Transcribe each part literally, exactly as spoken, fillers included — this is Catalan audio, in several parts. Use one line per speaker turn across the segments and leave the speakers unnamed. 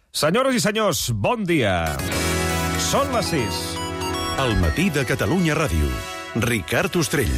Senyores i senyors, bon dia. Són les sis.
El matí de Catalunya Ràdio. Ricard Ostrell.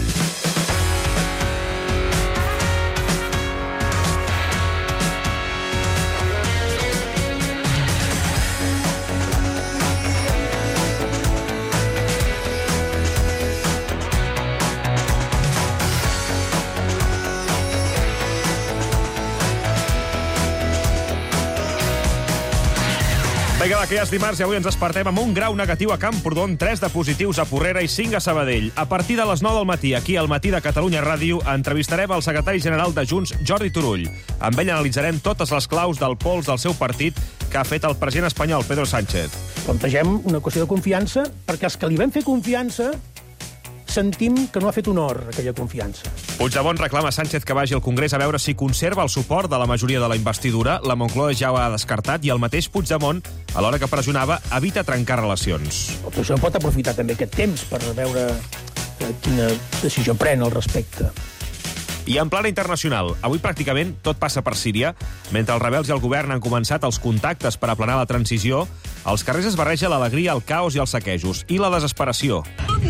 Vinga, va, que ja és dimarts i avui ens despertem amb un grau negatiu a Camprodon, tres de positius a Porrera i cinc a Sabadell. A partir de les nou del matí, aquí al Matí de Catalunya Ràdio, entrevistarem el secretari general de Junts, Jordi Turull. Amb ell analitzarem totes les claus del pols del seu partit que ha fet el president espanyol, Pedro Sánchez.
Plantegem una qüestió de confiança, perquè els que li vam fer confiança sentim que no ha fet honor aquella confiança.
Puigdemont reclama a Sánchez que vagi al Congrés a veure si conserva el suport de la majoria de la investidura. La Moncloa ja ho ha descartat i el mateix Puigdemont, a l'hora que pressionava, evita trencar relacions.
L'oposició pot aprofitar també aquest temps per veure quina decisió pren al respecte.
I en plana internacional, avui pràcticament tot passa per Síria. Mentre els rebels i el govern han començat els contactes per aplanar la transició, als carrers es barreja l'alegria, el caos i els saquejos. I la desesperació.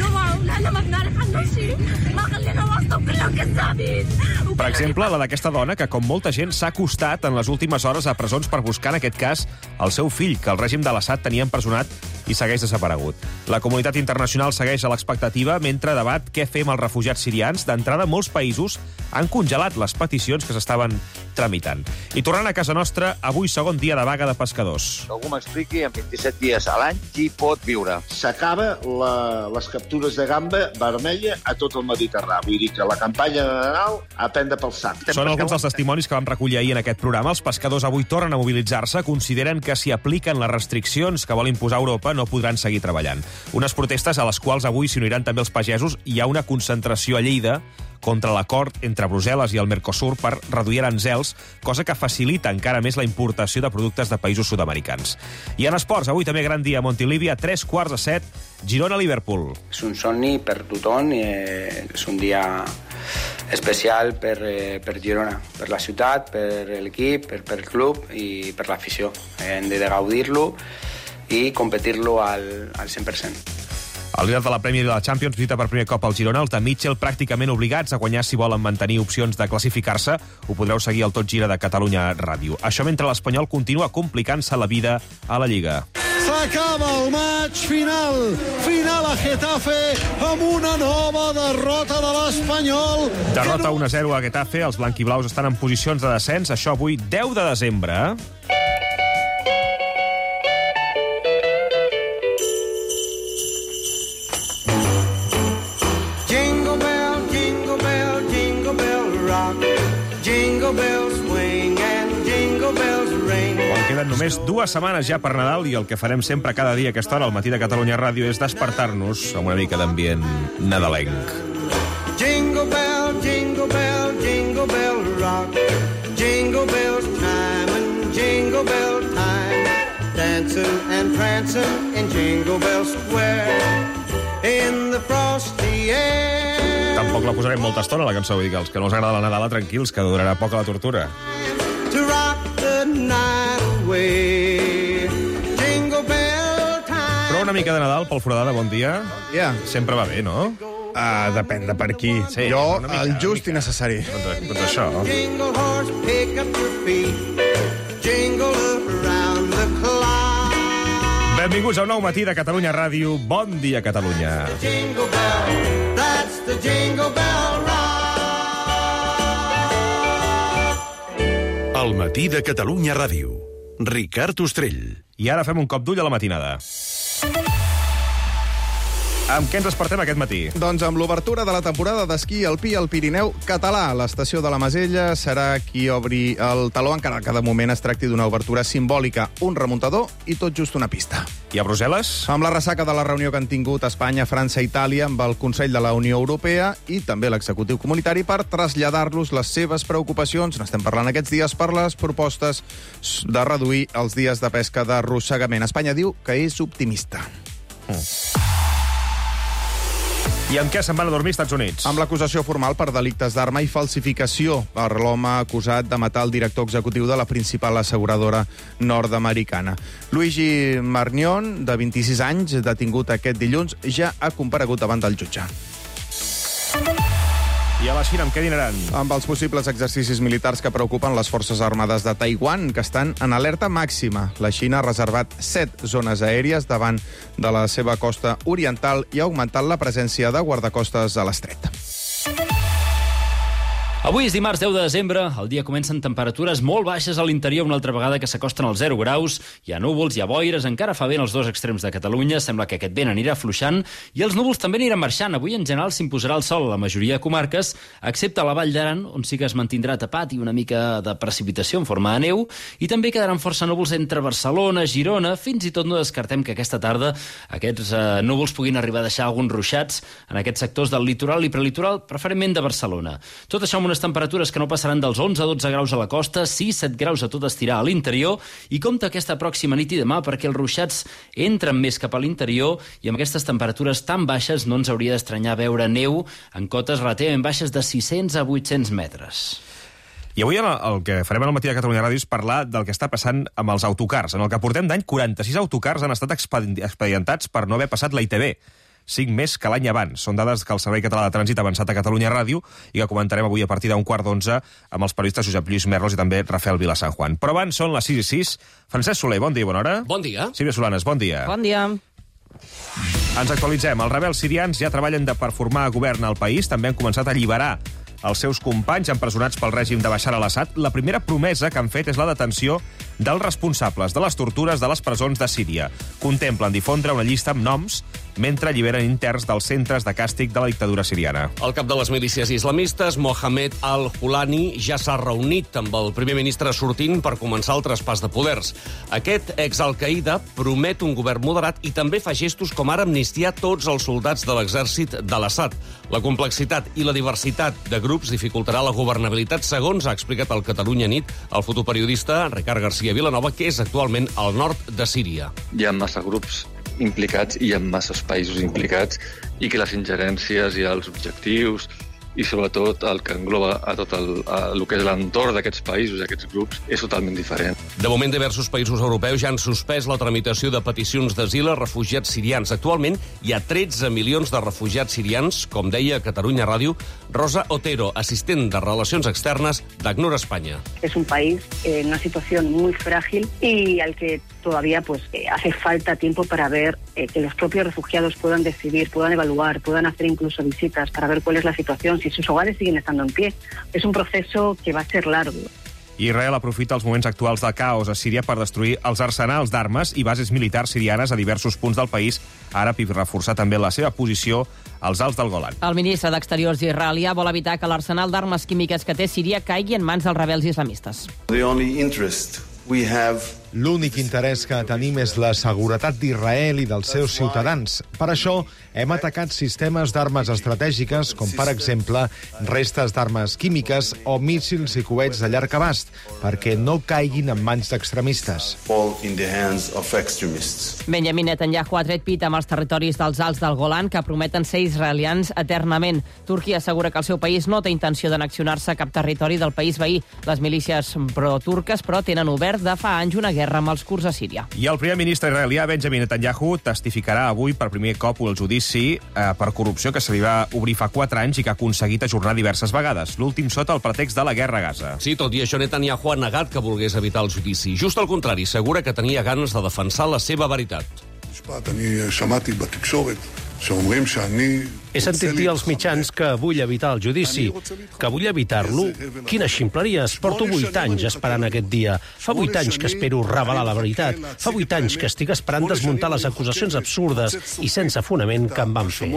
Per exemple, la d'aquesta dona que, com molta gent, s'ha acostat en les últimes hores a presons per buscar, en aquest cas, el seu fill, que el règim de l'Assad tenia empresonat i segueix desaparegut. La comunitat internacional segueix a l'expectativa mentre debat què fer amb els refugiats sirians. D'entrada, molts països han congelat les peticions que s'estaven tramitant. I tornant a casa nostra, avui segon dia de vaga de pescadors.
Que algú m'expliqui en vint-i-set dies a l'any qui pot viure.
S'acaba la, les captures de gamba vermella a tot el Mediterrani. Vull dir que la campanya de Nadal a prendre pel sac.
Són alguns dels testimonis que vam recollir ahir en aquest programa. Els pescadors avui tornen a mobilitzar-se. Consideren que si apliquen les restriccions que vol imposar Europa no podran seguir treballant. Unes protestes a les quals avui s'hi uniran també els pagesos. Hi ha una concentració a Lleida contra l'acord entre Brussel·les i el Mercosur per reduir aranzels, cosa que facilita encara més la importació de productes de països sud-americans. I en esports, avui també gran dia a Montilivi, a tres quarts de set, Girona-Liverpool.
És un somni per tothom i és un dia especial per, per Girona, per la ciutat, per l'equip, per, per el club i per l'afició. Hem de gaudir-lo i competir-lo al, al cent per cent.
El líder de la Premier i de la Champions visita per primer cop al Girona, els de Mitchell pràcticament obligats a guanyar si volen mantenir opcions de classificar-se. Ho podreu seguir al Tot Gira de Catalunya Ràdio. Això mentre l'Espanyol continua complicant-se la vida a la Lliga.
S'acaba el maig final, final a Getafe amb una nova derrota de l'Espanyol.
Derrota un a zero a Getafe, els blanquiblaus estan en posicions de descens, això avui deu de desembre. Quan queden només dues setmanes ja per Nadal i el que farem sempre cada dia a aquesta hora al Matí de Catalunya Ràdio és despertar-nos amb una mica d'ambient nadalenc.
Jingle bell, jingle bell, jingle bell rock. Jingle bells time and jingle bell time. Dancing and prancing in Jingle Bell Square. In the frosty air.
Tampoc la posarem molta estona, la cançó. Vull dir que els que no els agrada la Nadala, tranquils, que durarà poc a la tortura.
To rock the night away. Jingle bell time.
Però una mica de Nadal pel Foradada, bon dia.
Bon dia.
Sempre va bé, no?
Uh, depèn de per qui.
Sí,
jo,
mica,
el just i necessari.
Doncs, doncs això.
Jingle horse, pick up your feet. Jingle around the clock.
Benvinguts a un nou Matí de Catalunya Ràdio. Bon dia, Catalunya.
Jingle bell, that's the Jingle Bell Rock.
El Matí de Catalunya Ràdio. Ricard Ostrell.
I ara fem un cop d'ull a la matinada. Amb què ens despertem aquest matí?
Doncs amb l'obertura de la temporada d'esquí alpí al Pirineu català. L'estació de la Masella serà qui obri el taló, encara que de moment es tracti d'una obertura simbòlica, un remuntador i tot just una pista.
I a Brussel·les?
Amb la ressaca de la reunió que han tingut Espanya, França i Itàlia amb el Consell de la Unió Europea i també l'executiu comunitari per traslladar-los les seves preocupacions, n'estem parlant aquests dies, per les propostes de reduir els dies de pesca d'arrossegament. Espanya diu que és optimista. Mm.
I amb què se'n van a dormir als Estats Units?
Amb l'acusació formal per delictes d'arma i falsificació per l'home acusat de matar el director executiu de la principal asseguradora nord-americana. Luigi Margnon, de vint-i-sis anys, detingut aquest dilluns, ja ha comparegut davant del jutge.
I a la Xina, amb què dinaran?
Amb els possibles exercicis militars que preocupen les forces armades de Taiwan, que estan en alerta màxima. La Xina ha reservat set zones aèries davant de la seva costa oriental i ha augmentat la presència de guardacostes a l'estret.
Avui és dimarts deu de desembre, el dia comença amb temperatures molt baixes a l'interior una altra vegada que s'acosten als zero graus, hi ha núvols, hi ha boires, encara fa vent als dos extrems de Catalunya, sembla que aquest vent anirà afluixant i els núvols també aniran marxant. Avui en general s'imposarà el sol a la majoria de comarques, excepte a la Vall d'Aran, on sí que es mantindrà tapat i una mica de precipitació en forma de neu, i també quedaran força núvols entre Barcelona, Girona, fins i tot no descartem que aquesta tarda aquests eh, núvols puguin arribar a deixar alguns ruixats en aquests sectors del litoral i prelitoral, preferentment de Barcelona. Tot això amb unes temperatures que no passaran dels onze a dotze graus a la costa, sis a set graus a tot estirar a l'interior, i compta aquesta pròxima nit i demà perquè els ruixats entren més cap a l'interior i amb aquestes temperatures tan baixes no ens hauria d'estranyar veure neu en cotes relativament baixes de sis-cents a vuit-cents metres.
I avui el, el que farem al matí de Catalunya Ràdio és parlar del que està passant amb els autocars. En el que portem d'any, quaranta-sis autocars han estat expedientats per no haver passat la I T B. cinc més que l'any abans. Són dades que el Servei Català de Trànsit ha avançat a Catalunya Ràdio i que comentarem avui a partir d'un quart d'onze amb els periodistes Josep Lluís Merlos i també Rafael Vila San Juan. Però abans són les sis i sis. Francesc Soler, bon dia, bona hora.
Bon dia.
Sílvia Solanes, bon dia.
Bon dia.
Ens actualitzem. Els rebels sirians ja treballen de per formar govern al país. També han començat a alliberar els seus companys empresonats pel règim de Bashar al-Assad. La primera promesa que han fet és la detenció dels responsables de les tortures de les presons de Síria. Contemplen difondre una llista amb noms mentre alliberen interns dels centres de càstig de la dictadura siriana.
El cap de les milícies islamistes, Mohamed al-Hulani, ja s'ha reunit amb el primer ministre sortint per començar el traspàs de poders. Aquest ex-Al-Qaeda promet un govern moderat i també fa gestos com ara amnistiar tots els soldats de l'exèrcit de l'Assad. La complexitat i la diversitat de grups dificultarà la governabilitat, segons ha explicat al Catalunya Nit el fotoperiodista Ricard García Vilanova, que és actualment al nord de Síria.
Hi ha massa grups implicats i hi ha masses països implicats i que les ingerències i els objectius i sobretot el que engloba a tot el, a el que és l'entorn d'aquests països, d'aquests grups, és totalment diferent.
De moment, diversos països europeus ja han suspès la tramitació de peticions d'asil a refugiats sirians. Actualment hi ha tretze milions de refugiats sirians, com deia a Catalunya Ràdio Rosa Otero, assistent de Relacions Externes d'ACNUR España.
Es un país en una situación muy frágil y al que todavía pues eh, hace falta tiempo para ver eh, que los propios refugiados puedan decidir, puedan evaluar, puedan hacer incluso visitas para ver cuál es la situación, si sus hogares siguen estando en pie. Es un proceso que va a ser largo.
Israel aprofita els moments actuals de caos a Síria per destruir els arsenals d'armes i bases militars sirianes a diversos punts del país àrab i reforçar també la seva posició als Alts del Golan.
El ministre d'Exteriors israelià vol evitar que l'arsenal d'armes químiques que té Síria caigui en mans dels rebels islamistes.
The only interest we have
L'únic interès que tenim és la seguretat d'Israel i dels seus ciutadans. Per això hem atacat sistemes d'armes estratègiques, com per exemple restes d'armes químiques o míssils i coets de llarg abast, perquè no caiguin en mans d'extremistes.
Benjamin Netanyahu ha tret pit amb els territoris dels Alts del Golan que prometen ser israelians eternament. Turquia assegura que el seu país no té intenció d'annexionar-se a cap territori del país veí. Les milícies pro-turques, però, tenen obert de fa anys una guerra amb els kurds a Síria.
I el primer ministre israelià, Benjamin Netanyahu, testificarà avui per primer cop el judici eh, per corrupció que se li va obrir fa quatre anys i que ha aconseguit ajornar diverses vegades. L'últim sota el pretext de la guerra a Gaza.
Sí, tot i això, Netanyahu ha negat que volgués evitar el judici. Just al contrari, assegura que tenia ganes de defensar la seva veritat.
He sentit dir als mitjans que vull evitar el judici, que vull evitar-lo. Quina ximpleria! Porto vuit anys esperant aquest dia. Fa vuit anys que espero revelar la veritat. Fa vuit anys que estic esperant desmuntar les acusacions absurdes i sense fonament que em van fer.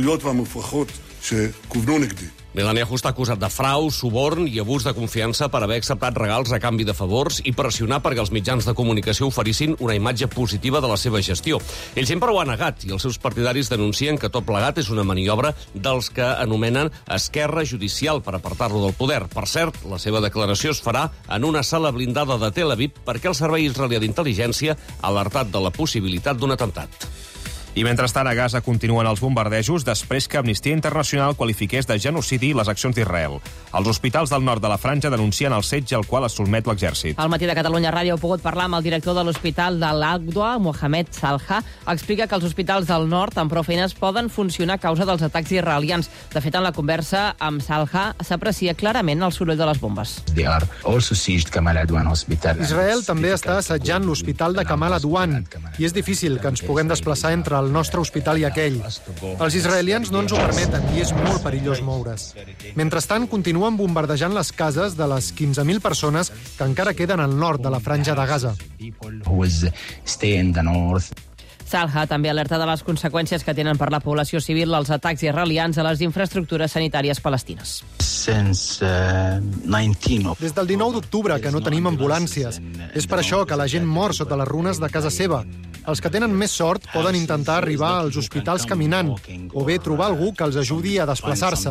Netanyahu està acusat de frau, suborn i abús de confiança per haver acceptat regals a canvi de favors i pressionar perquè els mitjans de comunicació oferissin una imatge positiva de la seva gestió. Ell sempre ho ha negat i els seus partidaris denuncien que tot plegat és una maniobra dels que anomenen esquerra judicial per apartar-lo del poder. Per cert, la seva declaració es farà en una sala blindada de Tel Aviv perquè el servei israelià d'intel·ligència ha alertat de la possibilitat d'un atemptat.
I mentrestant, a Gaza continuen els bombardejos després que Amnistia Internacional qualifiqués de genocidi les accions d'Israel. Els hospitals del nord de la Franja denuncien el setge al qual es sotmet l'exèrcit.
Al matí de Catalunya Ràdio heu pogut parlar amb el director de l'Hospital de l'Aqsa, Mohamed Salha. Explica que els hospitals del nord, amb prou feines, poden funcionar a causa dels atacs israelians. De fet, en la conversa amb Salha s'aprecia clarament el soroll de les bombes.
Israel també està assetjant l'hospital de Kamal Adwan i és difícil que ens puguem desplaçar entre el nostre hospital i aquell. Els israelians no ens ho permeten i és molt perillós moure's. Mentrestant, continuen bombardejant les cases de les quinze mil persones que encara queden al nord de la Franja de Gaza.
Salha també alerta de les conseqüències que tenen per la població civil els atacs israelians a les infraestructures sanitàries palestines.
Des del dinou d'octubre que no tenim ambulàncies. És per això que la gent mor sota les runes de casa seva. Els que tenen més sort poden intentar arribar als hospitals caminant o bé trobar algú que els ajudi a desplaçar-se.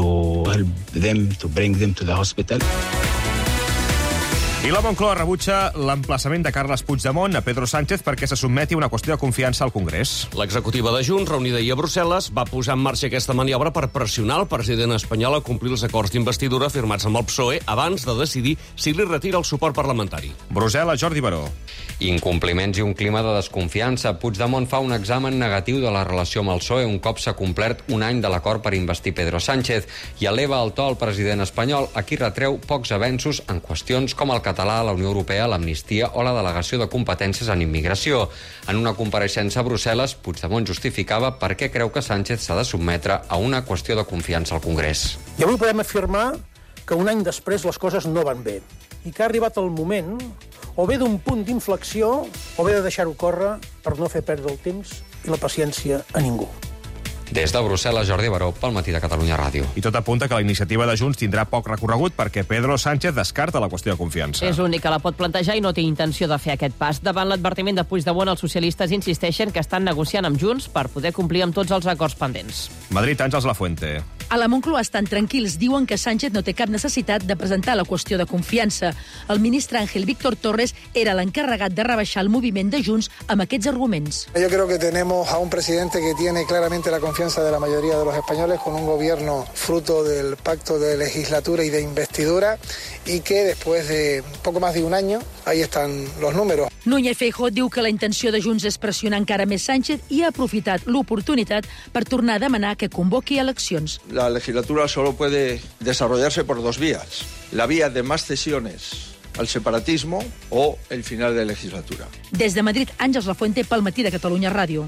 I la Moncloa rebutja l'emplaçament de Carles Puigdemont a Pedro Sánchez perquè se sotmeti a una qüestió de confiança al Congrés.
L'executiva de Junts, reunida ahir a Brussel·les, va posar en marxa aquesta maniobra per pressionar el president espanyol a complir els acords d'investidura firmats amb el P S O E abans de decidir si li retira el suport parlamentari.
Brussel·les, Jordi Baró.
Incompliments i un clima de desconfiança. Puigdemont fa un examen negatiu de la relació amb el P S O E un cop s'ha complert un any de l'acord per investir Pedro Sánchez i eleva el to al president espanyol, a qui retreu pocs avenços en qüestions com el català, la Unió Europea, l'amnistia o la delegació de competències en immigració. En una compareixença a Brussel·les, Puigdemont justificava per què creu que Sánchez s'ha de sotmetre a una qüestió de confiança al Congrés.
I avui podem afirmar que un any després les coses no van bé i que ha arribat el moment o bé d'un punt d'inflexió o bé de deixar-ho córrer per no fer perdre el temps i la paciència a ningú.
Des de Brussel·les, Jordi Baró, pel Matí de Catalunya Ràdio.
I tot apunta que la iniciativa de Junts tindrà poc recorregut perquè Pedro Sánchez descarta la qüestió de confiança.
És l'únic que la pot plantejar i no té intenció de fer aquest pas. Davant l'advertiment de Puigdemont, els socialistes insisteixen que estan negociant amb Junts per poder complir amb tots els acords pendents.
Madrid, Àngels Lafuente.
A la Moncloa estan tranquils. Diuen que Sánchez no té cap necessitat de presentar la qüestió de confiança. El ministre Ángel Víctor Torres era l'encarregat de rebaixar el moviment de Junts amb aquests arguments.
Yo creo que tenemos a un presidente que tiene claramente la confianza de la mayoría de los españoles, con un gobierno fruto del pacto de legislatura y de investidura, y que después de poco más de un año, ahí están los números.
Núñez Feijóo diu que la intenció de Junts és pressionar encara més Sánchez i ha aprofitat l'oportunitat per tornar a demanar que convoqui eleccions.
La legislatura solo puede desarrollarse por dos vías. La vía de más cesiones al separatismo o el final de legislatura.
Des de Madrid, Àngels Lafuente, pel Matí de Catalunya Ràdio.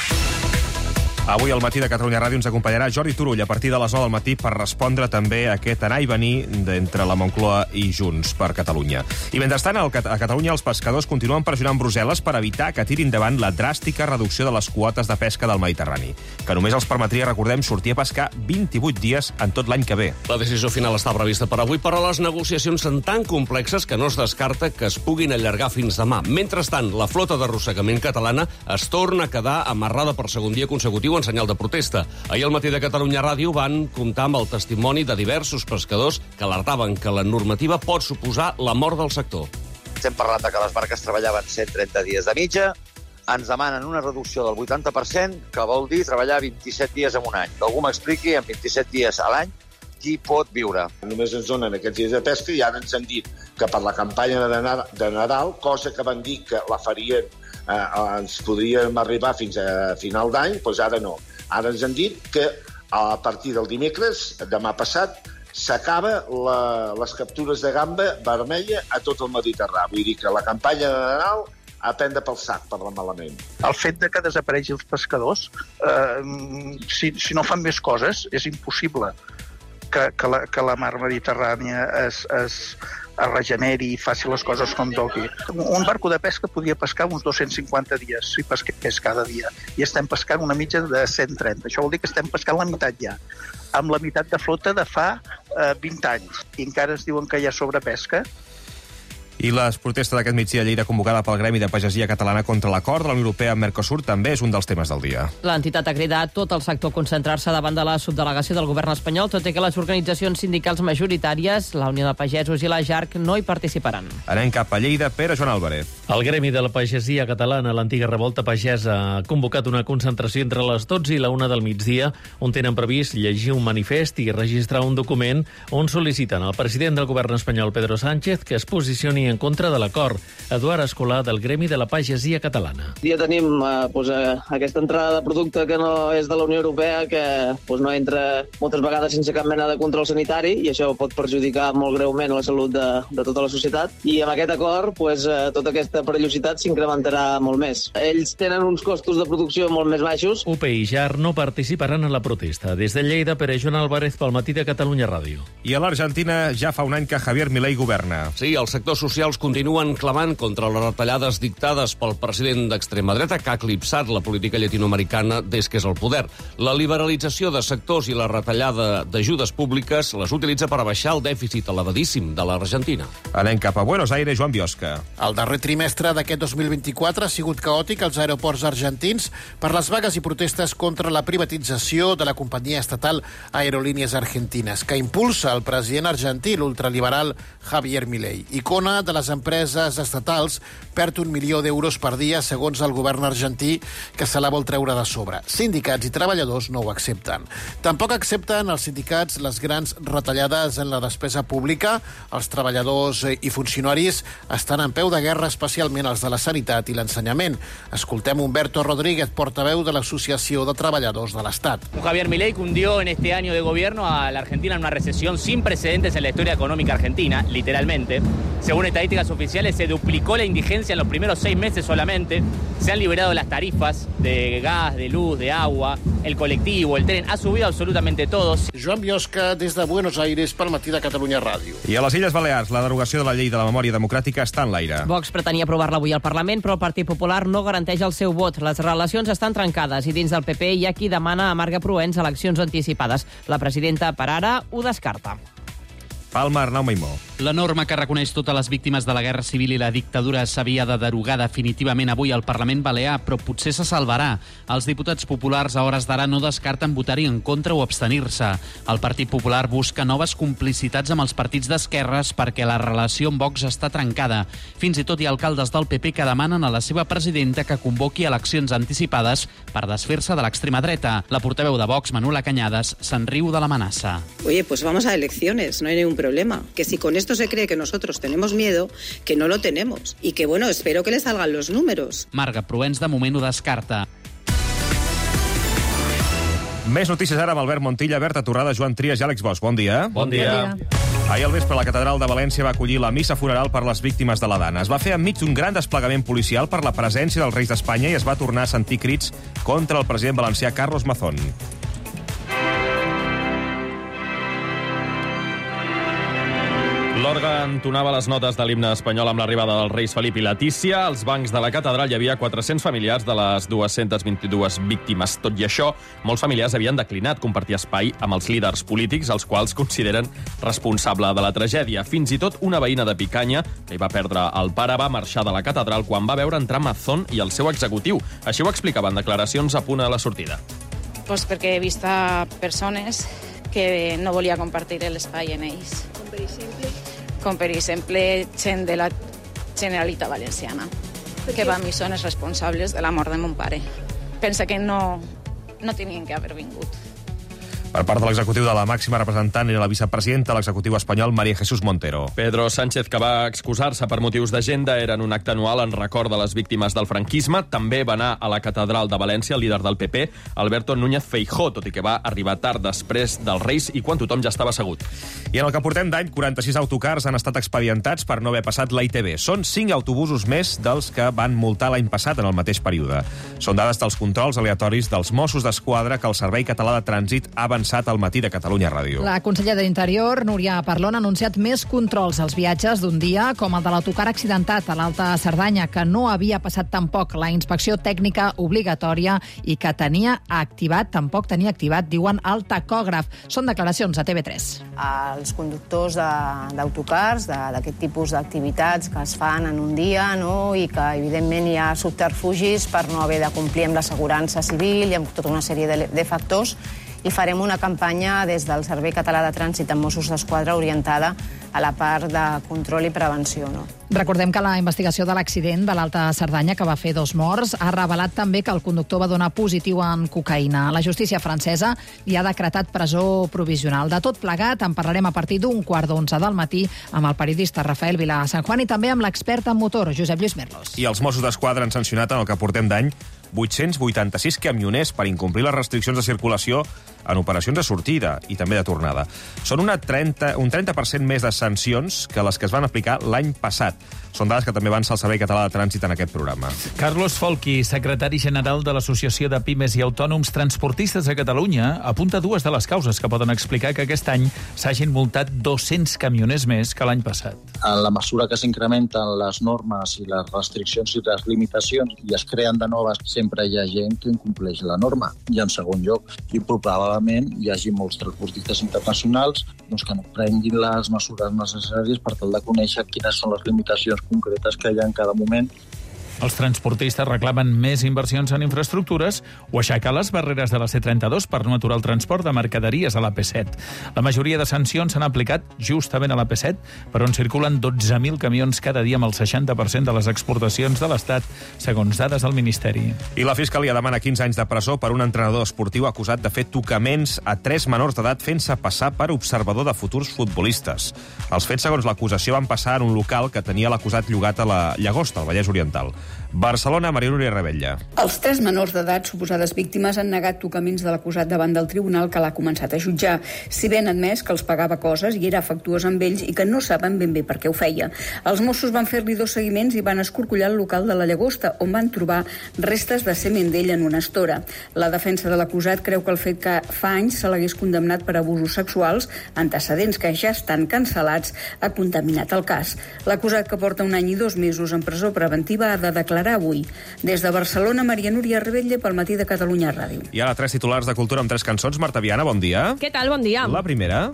Avui al Matí de Catalunya Ràdio ens acompanyarà Jordi Turull a partir de les nou del matí per respondre també a aquest anar i venir d'entre la Moncloa i Junts per Catalunya. I mentrestant, a Catalunya els pescadors continuen pressionant Brussel·les per evitar que tiri endavant la dràstica reducció de les quotes de pesca del Mediterrani, que només els permetria, recordem, sortir a pescar vint-i-vuit dies en tot l'any que ve.
La decisió final està prevista per avui, però les negociacions són tan complexes que no es descarta que es puguin allargar fins demà. Mentrestant, la flota d'arrossegament catalana es torna a quedar amarrada per segon dia consecutiu en senyal de protesta. Ahir al Matí de Catalunya Ràdio van comptar amb el testimoni de diversos pescadors que alertaven que la normativa pot suposar la mort del sector.
Estem parlant de que les barques treballaven cent trenta dies de mitja, ens demanen una reducció del vuitanta per cent, que vol dir treballar vint-i-set dies en un any. Que algú m'expliqui, en vint-i-set dies a l'any, qui pot viure.
Només ens donen aquests dies de pesca i ara ens han dit que per la campanya de Nadal, cosa que van dir que la farien Eh, ens podríem arribar fins a final d'any, doncs ara no. Ara ens han dit que a partir del dimecres, demà passat, s'acaba les captures de gamba vermella a tot el Mediterrani. Vull dir que la campanya de Nadal a prendre pel sac, per la malament.
El fet de que desapareguin els pescadors, eh, si, si no fan més coses, és impossible que, que, la, que la mar Mediterrània es... es es regeneri i faci les coses com toqui. Un barco de pesca podia pescar uns dos-cents cinquanta dies, si pesqués cada dia, i estem pescant una mitja de cent trenta. Això vol dir que estem pescant la meitat ja, amb la meitat de flota de fa eh, vint anys, i encara es diuen que hi ha sobrepesca.
I les protestes d'aquest migdia a Lleida convocada pel Gremi de Pagesia Catalana contra l'acord de la Unió Europea amb Mercosur també és un dels temes del dia.
L'entitat ha cridat tot el sector a concentrar-se davant de la subdelegació del govern espanyol, tot i que les organitzacions sindicals majoritàries, la Unió de Pagesos i la JARC, no hi participaran.
Anem cap a Lleida, Pere Joan Álvarez.
El Gremi de la Pagesia Catalana, l'antiga Revolta Pagesa, ha convocat una concentració entre les dotze i la una del migdia, on tenen previst llegir un manifest i registrar un document on sol·liciten al president del govern espanyol, Pedro Sánchez, que es posicioni en contra de l'acord. Eduard Escolà, del Gremi de la Pagesia Catalana.
Ja tenim eh, pues, eh, aquesta entrada de producte que no és de la Unió Europea, que pues, no entra moltes vegades sense cap mena de control sanitari, i això pot perjudicar molt greument la salut de, de tota la societat. I amb aquest acord, pues, eh, tota aquesta perillositat s'incrementarà molt més. Ells tenen uns costos de producció molt més baixos.
U P i JAR no participaran en la protesta. Des de Lleida, Pere Joan Álvarez, pel Matí de Catalunya Ràdio.
I a l'Argentina ja fa un any que Javier Milei governa.
Sí, els sectors socials continuen clamant contra les retallades dictades pel president d'extrema dreta, que ha eclipsat la política llatinoamericana des que és al poder. La liberalització de sectors i la retallada d'ajudes públiques les utilitza per abaixar el dèficit elevadíssim de l'Argentina.
Anem cap a Buenos Aires, Joan Biosca.
El darrer trimestre d'aquest dos mil vint-i-quatre ha sigut caòtic als aeroports argentins per les vagues i protestes contra la privatització de la companyia estatal Aerolíneas Argentinas, que impulsa el president argentí, l'ultraliberal Javier Milei. Icona de les empreses estatals, perd un milió d'euros per dia, segons el govern argentí, que se la vol treure de sobre. Sindicats i treballadors no ho accepten. Tampoc accepten els sindicats les grans retallades en la despesa pública. Els treballadors i funcionaris estan en peu de guerra, especialment els de la sanitat i l'ensenyament. Escoltem Humberto Rodríguez, portaveu de l'Associació de Treballadors de l'Estat.
Javier Milei cundió en este año de gobierno a la Argentina en una recesión sin precedentes en la historia económica argentina, literalmente. Según estadísticas oficiales, se duplicó la indigencia en los primeros seis meses solamente. Se han liberado las tarifas de gas, de luz, de agua, el colectivo, el tren. Ha subido absolutamente todo.
Joan Biosca, des de Buenos Aires, pel Matí de Catalunya Ràdio.
I a les Illes Balears, la derogació de la llei de la memòria democràtica està en l'aire.
Vox pretenia aprovar-la avui al Parlament, però el Partit Popular no garanteix el seu vot. Les relacions estan trencades i dins del P P hi ha qui demana a Marga Proens eleccions anticipades. La presidenta, per ara, ho descarta.
Palma, Arnau Maimó.
La norma que reconeix totes les víctimes de la Guerra Civil i la dictadura s'havia de derogar definitivament avui al Parlament Balear, però potser se salvarà. Els diputats populars a hores d'ara no descarten votar-hi en contra o abstenir-se. El Partit Popular busca noves complicitats amb els partits d'esquerres perquè la relació amb Vox està trencada. Fins i tot hi ha alcaldes del P P que demanen a la seva presidenta que convoqui eleccions anticipades per desfer-se de l'extrema dreta. La portaveu de Vox, Manuela Cañadas, se'n riu de l'amenaça.
Oye, pues vamos a elecciones, no hay ningún problema. Que si con esto se cree que nosotros tenemos miedo, que no lo tenemos. Y que, bueno, espero que le salgan los números.
Marga Proens, de moment, ho descarta.
Més notícies ara amb Albert Montilla, Berta Torrada, Joan Trias i Àlex Bosch. Bon dia.
Bon dia.
Ahir al vespre la catedral de València va acollir la missa funeral per les víctimes de la Dana. Es va fer enmig d'un gran desplegament policial per la presència dels reis d'Espanya i es va tornar a sentir crits contra el president valencià Carlos Mazón.
L'orgue entonava les notes de l'himne espanyol amb l'arribada dels reis Felip i Letícia. Als bancs de la catedral hi havia quatre-cents familiars de les dues-centes vint-i-dues víctimes. Tot i això, molts familiars havien declinat compartir espai amb els líders polítics, els quals consideren responsable de la tragèdia. Fins i tot una veïna de Picanya, que hi va perdre el pare, va marxar de la catedral quan va veure entrar Mazón i el seu executiu. Així ho explicaven declaracions a punt a la sortida.
Pues perquè he vist a persones que no volia compartir l'espai en ells.
Com per exemple?
Com per exemple gent de la Generalitat Valenciana, que van mi són els responsables de la mort de mon pare. Pensa que no, no tenien que haver vingut.
Per part de l'executiu de la màxima representant i la vicepresidenta de l'executiu espanyol, María Jesús Montero.
Pedro Sánchez, que va excusar-se per motius d'agenda, era en un acte anual en record de les víctimes del franquisme. També va anar a la catedral de València el líder del P P, Alberto Núñez Feijóo, tot i que va arribar tard després dels Reis i quan tothom ja estava assegut.
I en el que portem d'any, quaranta-sis autocars han estat expedientats per no haver passat la I T V. Són cinc autobusos més dels que van multar l'any passat en el mateix període. Són dades dels controls aleatoris dels Mossos d'Esquadra que el Servei Català de Trànsit ha avançat avançat al matí de Catalunya Ràdio.
La consellera d'Interior, Núria Parlon, ha anunciat més controls als viatges d'un dia, com el de l'autocar accidentat a l'Alta Cerdanya, que no havia passat tampoc la inspecció tècnica obligatòria i que tenia activat, tampoc tenia activat, diuen, el tacògraf. Són declaracions a T V tres.
Els conductors d'autocars, d'aquest tipus d'activitats que es fan en un dia, no? I que, evidentment, hi ha subterfugis per no haver de complir amb l'assegurança civil i amb tota una sèrie de, de factors, i farem una campanya des del Servei Català de Trànsit amb Mossos d'Esquadra orientada a la part de control i prevenció. No?
Recordem que la investigació de l'accident de l'Alta Cerdanya, que va fer dos morts, ha revelat també que el conductor va donar positiu en cocaïna. La justícia francesa li ha decretat presó provisional. De tot plegat en parlarem a partir d'un quart d'onze del matí amb el periodista Rafael Vilà San Juan i també amb l'expert en motor, Josep Lluís Merlos.
I els Mossos d'Esquadra han sancionat en el que portem d'any vuit-cents vuitanta-sis camioners per incomplir les restriccions de circulació en operacions de sortida i també de tornada. Són una trenta, un trenta per cent més de sancions que les que es van aplicar l'any passat. Són dades que també avança el Servei Català de Trànsit en aquest programa.
Carlos Folchi, secretari general de l'Associació de Pimes i Autònoms Transportistes de Catalunya, apunta dues de les causes que poden explicar que aquest any s'hagin multat dos-cents camioners més que l'any passat.
En la mesura que s'incrementen les normes i les restriccions i les limitacions i es creen de noves, sempre hi ha gent que incompleix la norma. I en segon lloc, i probablement hi hagi molts transportistes internacionals doncs, que no prenguin les mesures necessàries per tal de conèixer quines són les limitacions concretes que hi ha en cada moment.
Els transportistes reclamen més inversions en infraestructures o aixecar les barreres de la C trenta-dos per no aturar el transport de mercaderies a la P set. La majoria de sancions s'han aplicat justament a la P set, per on circulen dotze mil camions cada dia amb el seixanta per cent de les exportacions de l'Estat, segons dades del Ministeri.
I la Fiscalia demana quinze anys de presó per un entrenador esportiu acusat de fer tocaments a tres menors d'edat fent-se passar per observador de futurs futbolistes. Els fets, segons l'acusació, van passar en un local que tenia l'acusat llogat a la Llagosta, al Vallès Oriental. Barcelona, Maria Núria Rebella.
Els tres menors d'edat, suposades víctimes, han negat tocaments de l'acusat davant del tribunal que l'ha començat a jutjar, si ben admès que els pagava coses i era afectuós amb ells i que no saben ben bé per què ho feia. Els Mossos van fer-li dos seguiments i van escorcollar el local de la Llagosta, on van trobar restes de semen d'ell en una estora. La defensa de l'acusat creu que el fet que fa anys se l'hagués condemnat per abusos sexuals, antecedents que ja estan cancel·lats, ha contaminat el cas. L'acusat, que porta un any i dos mesos en presó preventiva, ha de declarar avui. Des de Barcelona, Maria Núria Rebella pel matí de Catalunya Ràdio.
I ara tres titulars de cultura amb tres cançons. Marta Viana, bon dia.
Què tal? Bon dia.
La primera.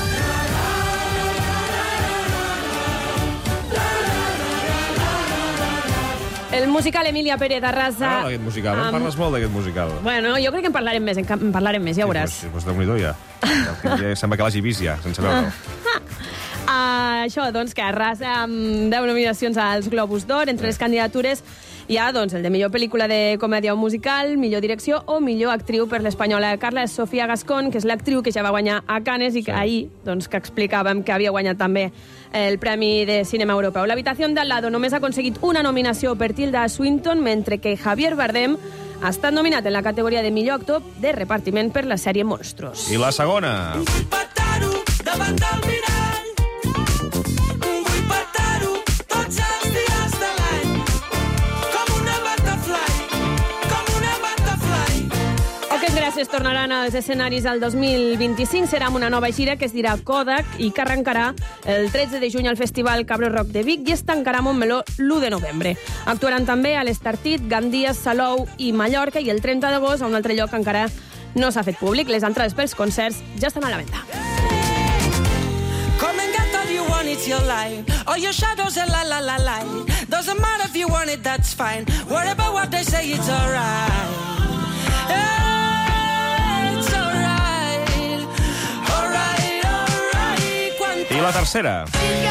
El musical Emilia Pérez Arrasa...
Ah, aquest musical. Em
amb...
parles molt d'aquest musical.
Bueno, jo crec que en parlarem més, en parlarem més, ja veuràs.
Sí, doncs, doncs déu-n'hi-do, ja. ja. Sembla que l'hagi vist, ja, sense veure-ho.
Uh, això, doncs, que arrasa amb deu nominacions als Globus d'Or. Entre les candidatures hi ha doncs, el de millor pel·lícula de comèdia o musical, millor direcció o millor actriu per l'espanyola Carla Sofía Gascón, que és l'actriu que ja va guanyar a Cannes i que sí. ahir doncs, que explicàvem que havia guanyat també el Premi de Cinema Europeu. L'Habitació d'al lado només ha aconseguit una nominació per Tilda Swinton, mentre que Javier Bardem ha estat nominat en la categoria de millor actor de repartiment per la sèrie Monstruos.
I la segona.
Vull petar-ho davant del mirall. Vull petar-ho tots els dies de l'any. Com una butterfly, com una butterfly.
Aquests gràcies tornaran als escenaris el dos mil vint-i-cinc. Serà amb una nova gira que es dirà Kodak i que arrencarà el tretze de juny al Festival Cabre Rock de Vic i es tancarà a Montmeló l'u de novembre. Actuaran també a l'Estartit, Gandia, Salou i Mallorca i el trenta d'agost a un altre lloc que encara no s'ha fet públic. Les entrades pels concerts ja estan a la venda.
Come and get all you want, it's your life. All your shadows are la la la la. Doesn't matter if you want it, that's fine. Worry about what they say, it's alright. Yeah, it's alright. Alright, alright.
I la tercera.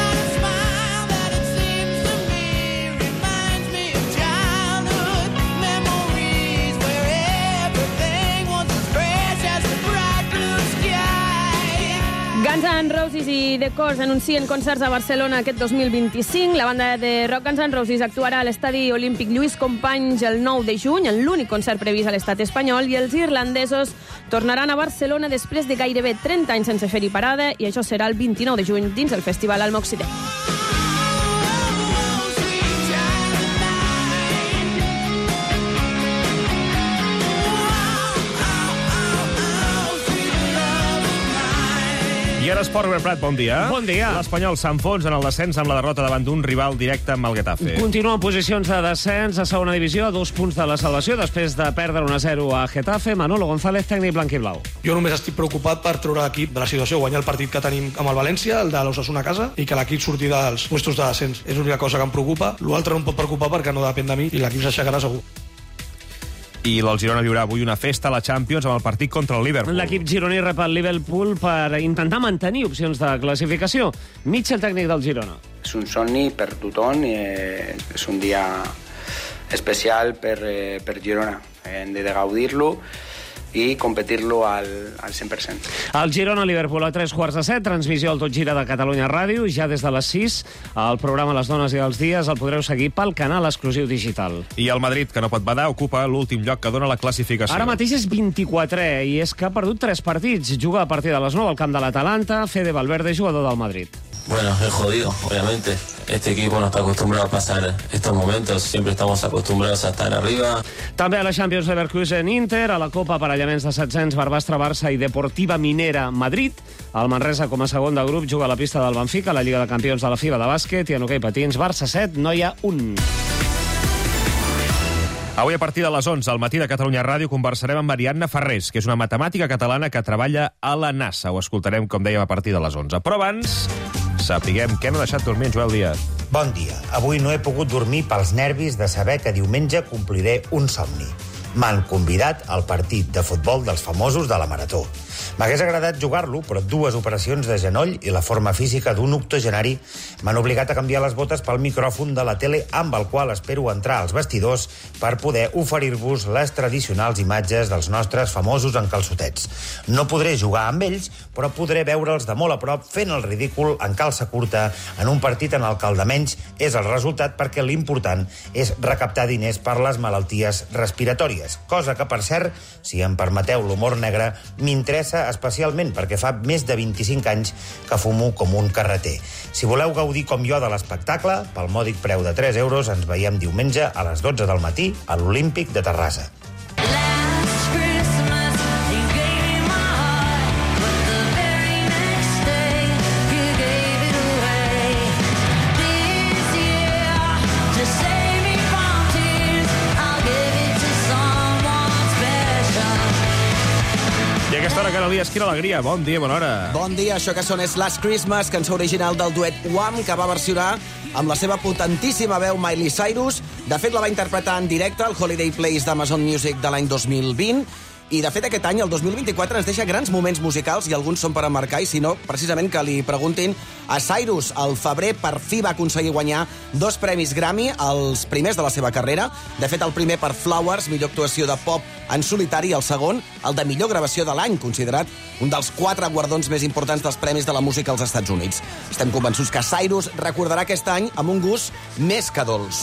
Guns N' Roses i The Corrs anuncien concerts a Barcelona aquest dos mil vint-i-cinc. La banda de rock Guns N' Roses actuarà a l'estadi olímpic Lluís Companys el nou de juny, en l'únic concert previst a l'estat espanyol, i els irlandesos tornaran a Barcelona després de gairebé trenta anys sense fer-hi parada, i això serà el vint-i-nou de juny dins el Festival Alma Occident.
Esport, Robert Prat, bon dia.
Bon dia.
L'Espanyol s'enfonsa en el descens amb la derrota davant d'un rival directe amb el Getafe.
Continua en posicions de descens a segona divisió, a dos punts de la salvació, després de perdre un a zero a Getafe. Manolo González, tècnic blanquiblau.
Jo només estic preocupat per treure l'equip de la situació, guanyar el partit que tenim amb el València, el de l'Osasuna a casa, i que l'equip surti dels puestos de descens. És l'única cosa que em preocupa. L'altre no em pot preocupar perquè no depèn de mi i l'equip s'aixecarà segur.
I el Girona viurà avui una festa a la Champions amb el partit contra el Liverpool.
L'equip gironí rep el Liverpool per intentar mantenir opcions de classificació. Mitchell, tècnic del Girona.
És un somni per tothom i és un dia especial per, per Girona. Hem de gaudir-lo i competir-lo al, al cent per cent.
El Girona-Liverpool a tres quarts de set, transmissió al Tot Gira de Catalunya Ràdio, ja des de les sis. El programa Les Dones i els Dies el podreu seguir pel canal exclusiu digital.
I el Madrid, que no pot badar, ocupa l'últim lloc que dona la classificació.
Ara mateix és vint-i-quatre i és que ha perdut tres partits. Juga a partir de les nou al camp de l'Atalanta. Fede Valverde, jugador del Madrid.
Bueno, es jodido, obviamente. Este equipo no está acostumbrado a pasar estos momentos. Siempre estamos acostumbrados a estar arriba.
També a la Champions Leverkusen-Inter, a la Copa Aparellaments de setzents Barbastre-Barça i Deportiva Minera-Madrid. El Manresa, com a segon de grup, juga a la pista del Benfica, a la Lliga de Campions de la FIBA de bàsquet, i en hoquei patins, Barça set, no hi ha un.
Avui, a partir de les onze, al matí de Catalunya Ràdio, conversarem amb Marianna Ferrés, que és una matemàtica catalana que treballa a la NASA. Ho escoltarem, com dèiem, a partir de les onze. Però abans, sapiguem què no ha deixat dormir en Joel Díaz.
Bon dia. Avui no he pogut dormir pels nervis de saber que diumenge compliré un somni. M'han convidat al partit de futbol dels famosos de la Marató. M'hagués agradat jugar-lo, però dues operacions de genoll i la forma física d'un octogenari m'han obligat a canviar les botes pel micròfon de la tele amb el qual espero entrar als vestidors per poder oferir-vos les tradicionals imatges dels nostres famosos en calçotets. No podré jugar amb ells, però podré veure'ls de molt a prop fent el ridícul en calça curta en un partit en el que el de menys és el resultat, perquè l'important és recaptar diners per les malalties respiratòries. Cosa que, per cert, si em permeteu l'humor negre, m'interessa especialment perquè fa més de vint-i-cinc anys que fumo com un carreter. Si voleu gaudir com jo de l'espectacle, pel mòdic preu de tres euros ens veiem diumenge a les dotze del matí a l'Olímpic de Terrassa.
Elias, quina alegria. Bon dia, bona hora.
Bon dia, això que són és Last Christmas, cançó original del duet Wham, que va versionar amb la seva potentíssima veu Miley Cyrus. De fet, la va interpretar en directe al Holiday Place d'Amazon Music de l'any dos mil vint. I, de fet, aquest any, el dos mil vint-i-quatre, ens deixa grans moments musicals, i alguns són per emmarcar, i si no, precisament que li preguntin a Cyrus. Al febrer, per fi va aconseguir guanyar dos premis Grammy, els primers de la seva carrera. De fet, el primer per Flowers, millor actuació de pop en solitari, i el segon, el de millor gravació de l'any, considerat un dels quatre guardons més importants dels premis de la música als Estats Units. Estem convençuts que Cyrus recordarà aquest any amb un gust més que dolç.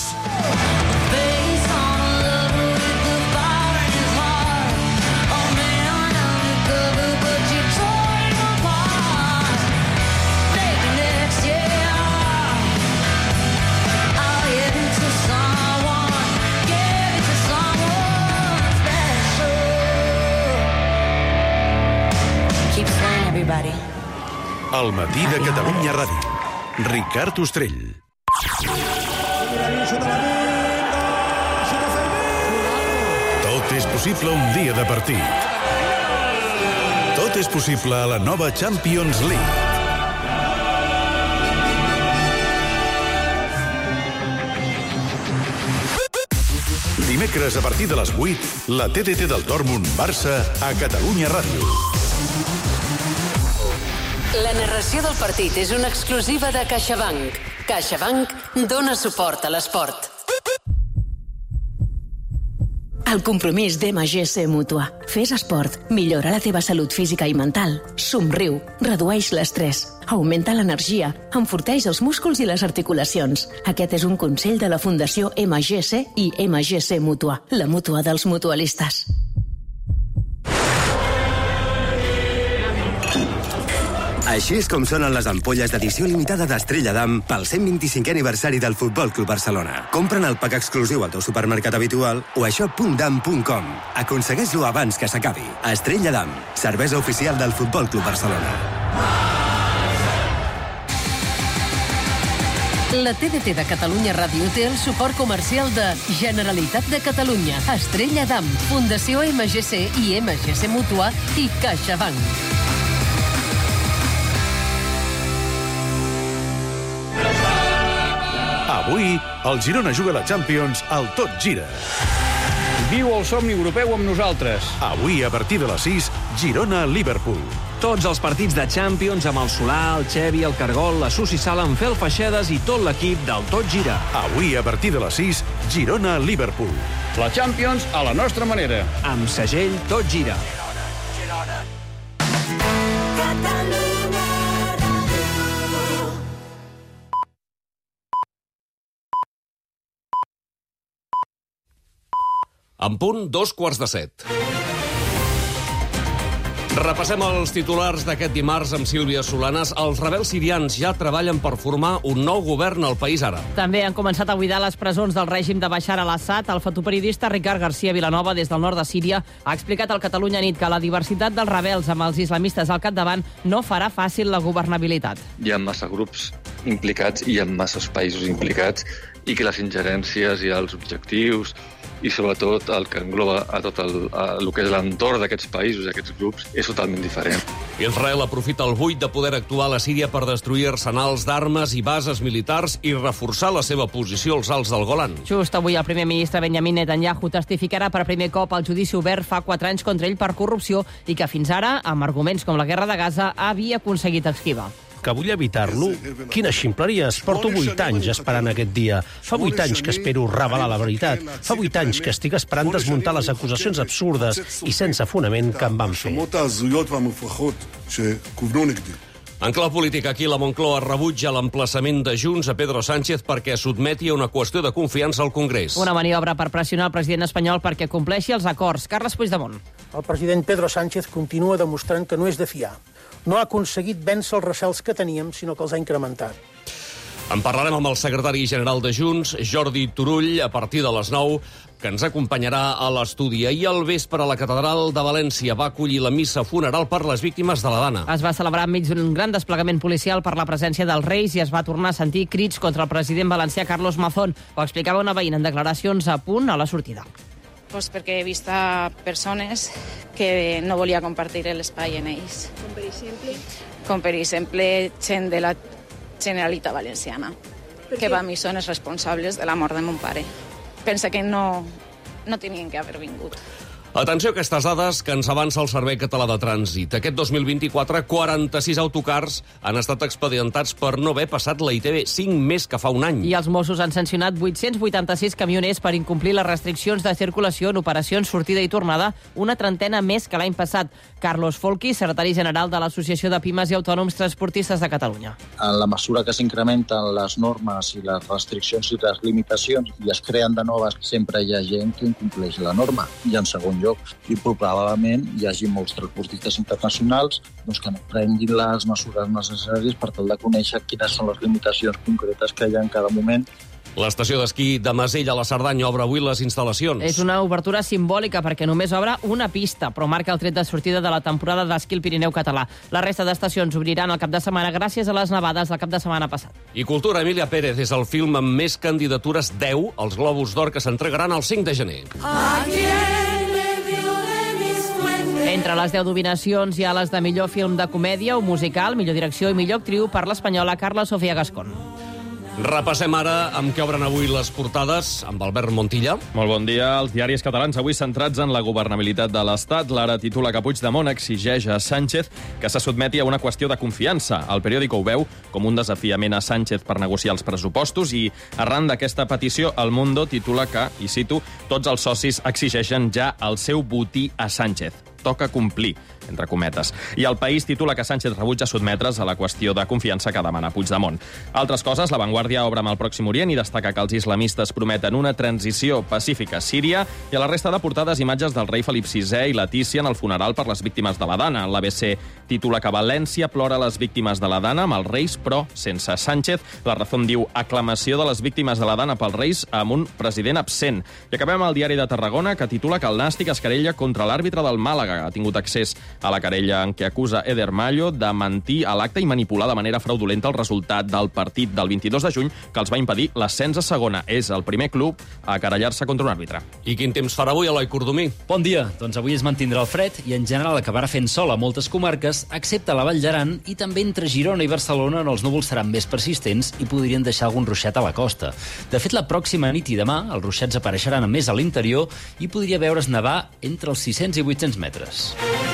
Al matí de Catalunya Ràdio. Ricard Ostrell. Tot és possible un dia de partit. Tot és possible a la nova Champions League. Dimecres a partir de les vuit, la T D T del Dortmund-Barça a Catalunya Ràdio.
La narració del partit és una exclusiva de CaixaBank. CaixaBank dona suport a l'esport.
El compromís d'M G C Mútua. Fes esport, millora la teva salut física i mental, somriu, redueix l'estrès, augmenta l'energia, enforteix els músculs i les articulacions. Aquest és un consell de la Fundació M G C i M G C Mútua, la mútua dels mutualistes.
Així és com sonen les ampolles d'edició limitada d'Estrella Damm pel cent vint-i-cinquè aniversari del Futbol Club Barcelona. Compra'n el pack exclusiu al teu supermercat habitual o a shop punt damm punt com. Aconsegueix-lo abans que s'acabi. Estrella Damm, cervesa oficial del Futbol Club Barcelona.
La T D T de Catalunya Ràdio té el suport comercial de Generalitat de Catalunya, Estrella d'Am, Fundació M G C i M G C Mútua i CaixaBank.
Avui, el Girona juga a la Champions al Tot Gira.
Viu el somni europeu amb nosaltres.
Avui, a partir de les sis, Girona-Liverpool.
Tots els partits de Champions amb el Solà, el Xevi, el Cargol, la Susi Sala, en Fel Feixedes i tot l'equip del Tot Gira.
Avui, a partir de les sis, Girona-Liverpool.
La Champions a la nostra manera.
Amb segell Tot Gira.
En punt, dos quarts de set. Repassem els titulars d'aquest dimarts amb Sílvia Solanes. Els rebels sirians ja treballen per formar un nou govern al país àrab.
També han començat a buidar les presons del règim de Bashar al-Assad. El fotoperiodista Ricard García Vilanova, des del nord de Síria, ha explicat al Catalunya Nit que la diversitat dels rebels amb els islamistes al capdavant no farà fàcil la governabilitat.
Hi ha massa grups implicats i hi ha masses països implicats i que les ingerències i els objectius i sobretot el que engloba a tot el, a el que és l'entorn d'aquests països, d'aquests grups, és totalment diferent.
Israel aprofita el buit de poder actuar a la Síria per destruir arsenals d'armes i bases militars i reforçar la seva posició als Alts del Golan.
Just avui el primer ministre Benjamin Netanyahu testificarà per primer cop al judici obert fa quatre anys contra ell per corrupció i que fins ara, amb arguments com la guerra de Gaza, havia aconseguit esquivar.
Que vull evitar-lo? Quina ximpleries! Porto vuit anys esperant aquest dia. Fa vuit anys que espero revelar la veritat. Fa vuit anys que estic esperant desmuntar les acusacions absurdes i sense fonament que em van fer.
En clau polític, aquí la Moncloa rebutja l'emplaçament de Junts a Pedro Sánchez perquè sotmeti a una qüestió de confiança al Congrés.
Una maniobra per pressionar el president espanyol perquè compleixi els acords. Carles Puigdemont.
El president Pedro Sánchez continua demostrant que no és de fiar. No ha aconseguit vèncer els recels que teníem, sinó que els ha incrementat.
En parlarem amb el secretari general de Junts, Jordi Turull, a partir de les nou, que ens acompanyarà a l'estudi. Ahir al vespre a la catedral de València va acollir la missa funeral per les víctimes de la Dana.
Es va celebrar enmig d'un gran desplegament policial per la presència dels Reis i es va tornar a sentir crits contra el president valencià Carlos Mazón. Ho explicava una veïna en declaracions a punt a la sortida.
Pues perquè he vist a persones que no volia compartir l'espai en ells.
Com per exemple?
Com per exemple gent de la Generalitat Valenciana, que per mi són els responsables de la mort de mon pare. Pensa que no, no tenien que haver vingut.
Atenció a aquestes dades que ens avança el Servei Català de Trànsit. Aquest dos mil vint-i-quatre, quaranta-sis autocars han estat expedientats per no haver passat la I T B, cinc més que fa un any.
I els Mossos han sancionat vuit-cents vuitanta-sis camioners per incomplir les restriccions de circulació en operacions sortida i tornada, una trentena més que l'any passat. Carlos Folchi, secretari general de l'Associació de Pimes i Autònoms Transportistes de Catalunya.
En la mesura que s'incrementen les normes i les restriccions i les limitacions i es creen de noves, sempre hi ha gent que incompleix la norma. I en segon lloc, i probablement hi hagi molts transportistes internacionals doncs, que no prenguin les mesures necessàries per tal de conèixer quines són les limitacions concretes que hi ha en cada moment.
L'estació d'esquí de Masella a la Cerdanya obre avui les instal·lacions.
És una obertura simbòlica perquè només obre una pista, però marca el tret de sortida de la temporada d'esquí al Pirineu català. La resta d'estacions obriran el cap de setmana gràcies a les nevades del cap de setmana passat.
I Cultura, Emília Pérez és el film amb més candidatures, deu, als Globus d'Or que s'entregaran el cinc de gener.
Entre les deu nominacions hi ha les de millor film de comèdia o musical, millor direcció i millor actriu per l'espanyola Carla Sofía Gascón.
Repassem ara amb què obren avui les portades, amb Albert Montilla.
Molt bon dia. Els diaris catalans avui centrats en la governabilitat de l'Estat. L'Ara titula que Puigdemont exigeix a Sánchez que se sotmeti a una qüestió de confiança. El periòdico ho veu com un desafiament a Sánchez per negociar els pressupostos i, arran d'aquesta petició, El Mundo titula que, i cito, tots els socis exigeixen ja el seu botí a Sánchez. Toca complir, entre cometes. I el País titula que Sánchez rebutja sotmetre's a la qüestió de confiança que demana Puigdemont. Altres coses, La Vanguardia obre amb el Pròxim Orient i destaca que els islamistes prometen una transició pacífica a Síria, i a la resta de portades imatges del rei Felip sisè i Letícia en el funeral per les víctimes de la Dana. L'A B C titula que València plora les víctimes de la Dana amb els Reis, però sense Sánchez. La Razón diu aclamació de les víctimes de la Dana pels Reis amb un president absent. I acabem al Diari de Tarragona, que titula que el Nàstic es querella contra l'àrbitre del Màlaga, ha tingut accés a la querella en què acusa Eder Mallo de mentir a l'acte i manipular de manera fraudulenta el resultat del partit del vint-i-dos de juny que els va impedir l'ascens a segona. És el primer club a querellar-se contra un àrbitre.
I quin temps farà avui, Eloi Cordomí?
Bon dia. Doncs avui es mantindrà el fred i en general acabarà fent sol a moltes comarques, excepte a la Vall d'Aran, i també entre Girona i Barcelona on els núvols seran més persistents i podrien deixar algun ruixat a la costa. De fet, la pròxima nit i demà els ruixats apareixeran més a l'interior i podria veure's nevar entre els sis-cents i vuit-cents metres.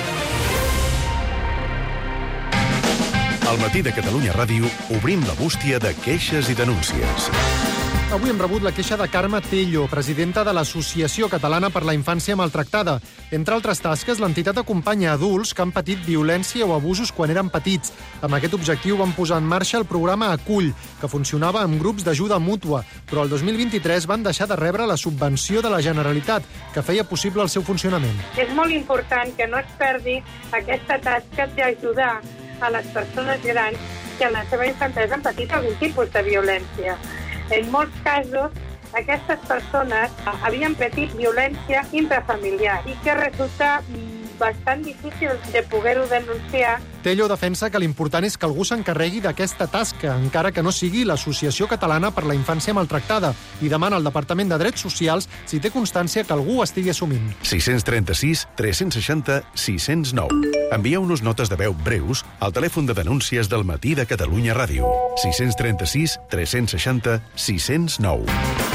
Al matí de Catalunya Ràdio obrim la bústia de queixes i denúncies.
Avui hem rebut la queixa de Carme Tello, presidenta de l'Associació Catalana per la Infància Maltractada. Entre altres tasques, l'entitat acompanya adults que han patit violència o abusos quan eren petits. Amb aquest objectiu van posar en marxa el programa Acull, que funcionava amb grups d'ajuda mútua, però el dos mil vint-i-tres van deixar de rebre la subvenció de la Generalitat, que feia possible el seu funcionament.
És molt important que no es perdi aquesta tasca d'ajudar a les persones grans que en la seva infantesa han patit algun tipus de violència. En molts casos, aquestes persones havien patit violència intrafamiliar i que resulta bastant difícil de poder-ho denunciar.
Tello defensa que l'important és que algú s'encarregui d'aquesta tasca, encara que no sigui l'Associació Catalana per la Infància Maltractada, i demana al Departament de Drets Socials si té constància que algú estigui assumint.
sis tres sis, tres seixanta, sis zero nou. Envieu-nos notes de veu breus al telèfon de denúncies del matí de Catalunya Ràdio. sis tres sis, tres seixanta, sis zero nou.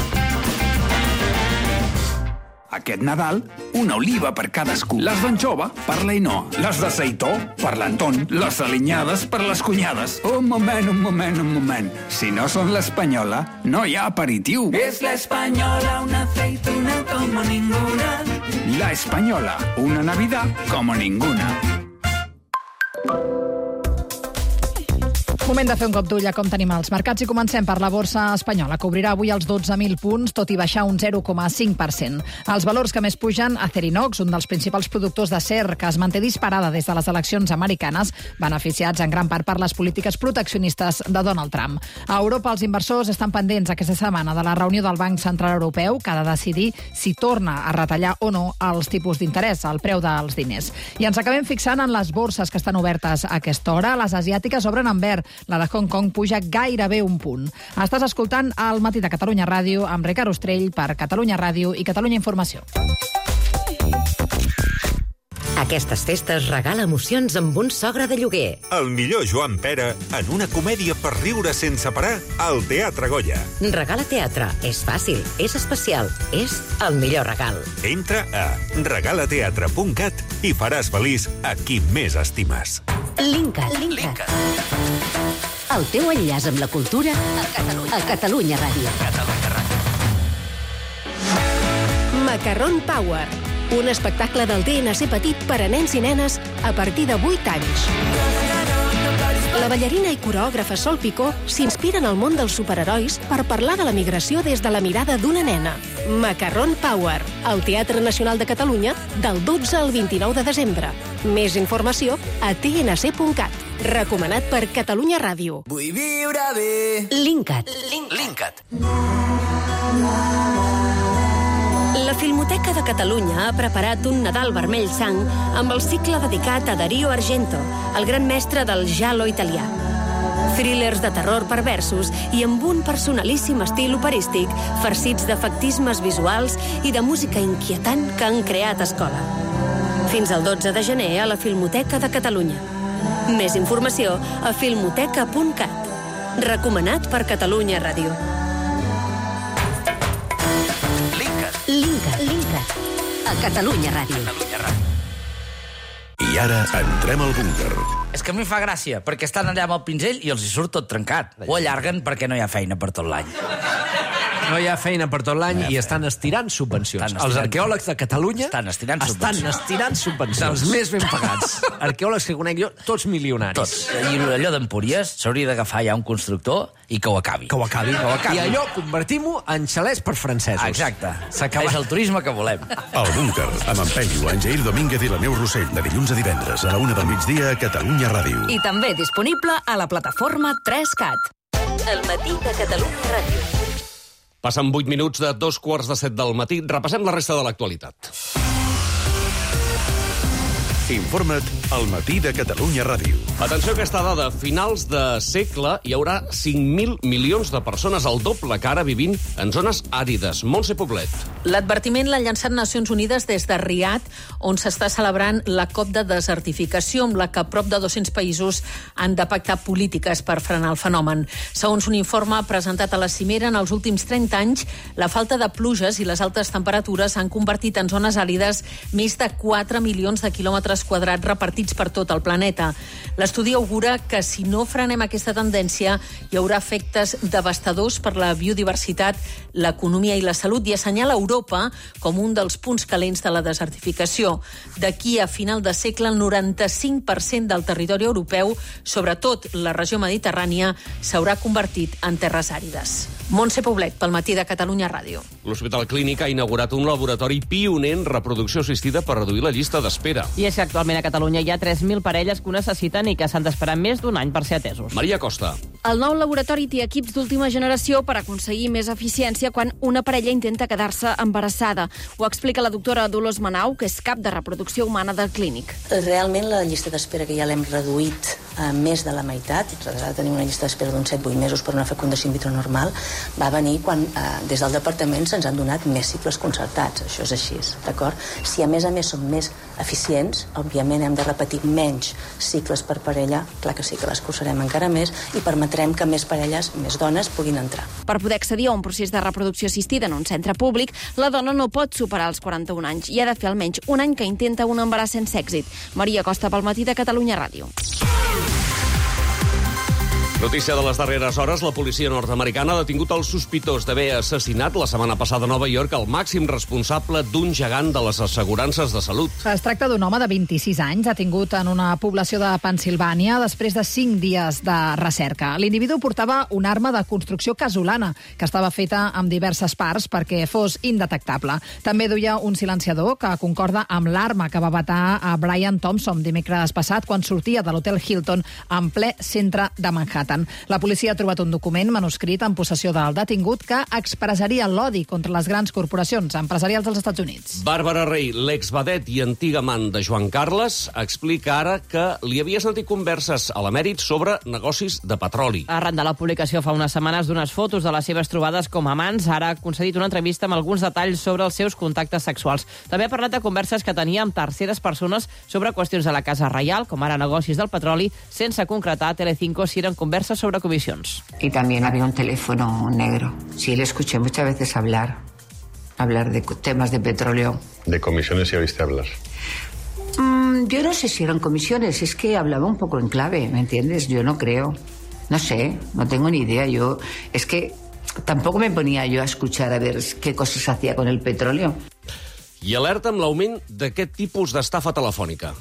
Aquest Nadal, una oliva per cadascú. Les d'anxova, per l'Ainó. Les de seitó, per l'Anton. Les alinyades, per les cunyades. Un moment, un moment, un moment. Si no són l'Espanyola, no hi ha aperitiu.
Es la Española, una aceituna como ninguna.
La Española, una Navidad como ninguna.
Moment de fer un cop d'ull a com tenim els mercats i comencem per la borsa espanyola, que obrirà avui als dotze mil punts, tot i baixar un zero coma cinc per cent. Els valors que més pugen, Acerinox, un dels principals productors d'acer, que es manté disparada des de les eleccions americanes, beneficiats en gran part per les polítiques proteccionistes de Donald Trump. A Europa, els inversors estan pendents aquesta setmana de la reunió del Banc Central Europeu, que ha de decidir si torna a retallar o no els tipus d'interès, el preu dels diners. I ens acabem fixant en les borses que estan obertes a aquesta hora. Les asiàtiques obren en verd. La de Hong Kong puja gairebé un punt. Estàs escoltant El matí de Catalunya Ràdio amb Ricard Ostrell per Catalunya Ràdio i Catalunya Informació.
Aquestes festes regala emocions amb un sogre de lloguer.
El millor Joan Pera en una comèdia per riure sense parar al Teatre Goya.
Regala teatre. És fàcil, és especial, és el millor regal.
Entra a regalateatre punt cat i faràs feliç a qui més estimes.
Linkat. Linkat. El teu enllaç amb la cultura a Catalunya, a Catalunya Ràdio.
Catalunya Ràdio.
Macarrón Power, un espectacle del D N C petit per a nens i nenes a partir de vuit anys. La ballarina i coreògrafa Sol Picó s'inspira en el món dels superherois per parlar de la migració des de la mirada d'una nena. Macarrón Power, al Teatre Nacional de Catalunya, del dotze al vint-i-nou de desembre. Més informació a t n c punt cat. Recomanat per Catalunya Ràdio.
Vull viure bé.
Linkat.
Linkat.
La Filmoteca de Catalunya ha preparat un Nadal vermell sang amb el cicle dedicat a Dario Argento, el gran mestre del giallo italià. Thrillers de terror perversos i amb un personalíssim estil operístic, farcits d'efectismes visuals i de música inquietant que han creat escola. Fins al dotze de gener a la Filmoteca de Catalunya. Més informació a filmoteca punt cat. Recomanat per Catalunya Ràdio. Linkat. Linkat. A Catalunya Ràdio.
I ara entrem al búnquer.
És que a mi fa gràcia, perquè estan allà amb el pinzell i els hi surt tot trencat. Ho allarguen perquè no hi ha feina per tot l'any.
No hi ha feina per tot l'any i estan estirant subvencions.
Estan estirant...
Els arqueòlegs de Catalunya
estan estirant
estan
subvencions.
estirant subvencions. Dels més ben pagats. Arqueòlegs que conec jo, tots milionaris.
Tots. I allò d'Empúries s'hauria d'agafar ja un constructor i que ho acabi.
Que ho acabi. Que ho acabi. I allò convertim-ho en xalets per francesos.
Exacte. És el turisme que volem.
El búnquer, amb en Pello, en Jair Domínguez i la Neus Rossell, de dilluns a divendres a la una del migdia a Catalunya Ràdio.
I també disponible a la plataforma tres cat. El matí de Catalunya Ràdio.
Passen vuit minuts de dos quarts de set del matí. Repassem la resta de l'actualitat.
Informa't al Matí de Catalunya Ràdio.
Atenció a aquesta dada. A finals de segle hi haurà cinc mil milions de persones, el doble que ara, vivint en zones àrides. Montse Poblet.
L'advertiment l'han llançat Nacions Unides des de Riad, on s'està celebrant la COP de desertificació, amb la que prop de dos-cents països han de pactar polítiques per frenar el fenomen. Segons un informe presentat a la cimera, en els últims trenta anys, la falta de pluges i les altes temperatures han convertit en zones àrides més de quatre milions de quilòmetres quadrats repartits per tot el planeta. L'estudi augura que si no frenem aquesta tendència hi haurà efectes devastadors per la biodiversitat, l'economia i la salut, i assenyala Europa com un dels punts calents de la desertificació. D'aquí a final de segle, el noranta-cinc per cent del territori europeu, sobretot la regió mediterrània, s'haurà convertit en terres àrides. Montse Poblet, pel Matí de Catalunya Ràdio.
L'Hospital Clínic ha inaugurat un laboratori pioner en reproducció assistida per reduir la llista d'espera.
I és que actualment a Catalunya hi ha tres mil parelles que ho necessiten i que s'han d'esperar més d'un any per ser atesos.
Maria Costa.
El nou laboratori té equips d'última generació per aconseguir més eficiència quan una parella intenta quedar-se embarassada. Ho explica la doctora Dolors Manau, que és cap de reproducció humana del Clínic.
Realment la llista d'espera que ja l'hem reduït a més de la meitat. Nosaltres ara tenim una llista d'espera d'uns set vuit mesos per una fecundació in vitro normal. Va venir quan eh, des del departament se'ns han donat més cicles concertats. Això és així, d'acord? Si a més a més som més eficients, òbviament hem de repetir menys cicles per parella, clar que sí que l'escurçarem encara més i permetrem que més parelles, més dones, puguin entrar.
Per poder accedir a un procés de reproducció assistida en un centre públic, la dona no pot superar els quaranta-un anys i ha de fer almenys un any que intenta un embaràs sense èxit. Maria Costa, pel Matí de Catalunya Ràdio.
Notícia de les darreres hores, la policia nord-americana ha detingut el sospitós d'haver assassinat la setmana passada a Nova York el màxim responsable d'un gegant de les assegurances de salut.
Es tracta d'un home de vint-i-sis anys, detingut en una població de Pennsilvània després de cinc dies de recerca. L'individu portava una arma de construcció casolana, que estava feta amb diverses parts perquè fos indetectable. També duia un silenciador que concorda amb l'arma que va matar a Brian Thompson dimecres passat quan sortia de l'hotel Hilton en ple centre de Manhattan. La policia ha trobat un document manuscrit en possessió del detingut que expressaria l'odi contra les grans corporacions empresarials dels Estats Units.
Bàrbara Rey, l'exvedet i antiga amant de Joan Carles, explica ara que li havia sentit converses a l'emèrit sobre negocis de petroli.
Arran de la publicació fa unes setmanes d'unes fotos de les seves trobades com a amants, ara ha concedit una entrevista amb alguns detalls sobre els seus contactes sexuals. També ha parlat de converses que tenia amb terceres persones sobre qüestions de la Casa Reial, com ara negocis del petroli, sense concretar a Telecinco si eren converses sobre comisiones.
Y también había un teléfono negro. Sí, le escuché muchas veces hablar, hablar de temas de petróleo.
¿De comisiones sí oíste hablar?
Mm, yo no sé si eran comisiones, es que hablaba un poco en clave, ¿me entiendes? Yo no creo. No sé, no tengo ni idea. Yo, es que tampoco me ponía yo a escuchar a ver qué cosas hacía con el petróleo.
I alerta amb l'augment d'aquest tipus d'estafa telefònica.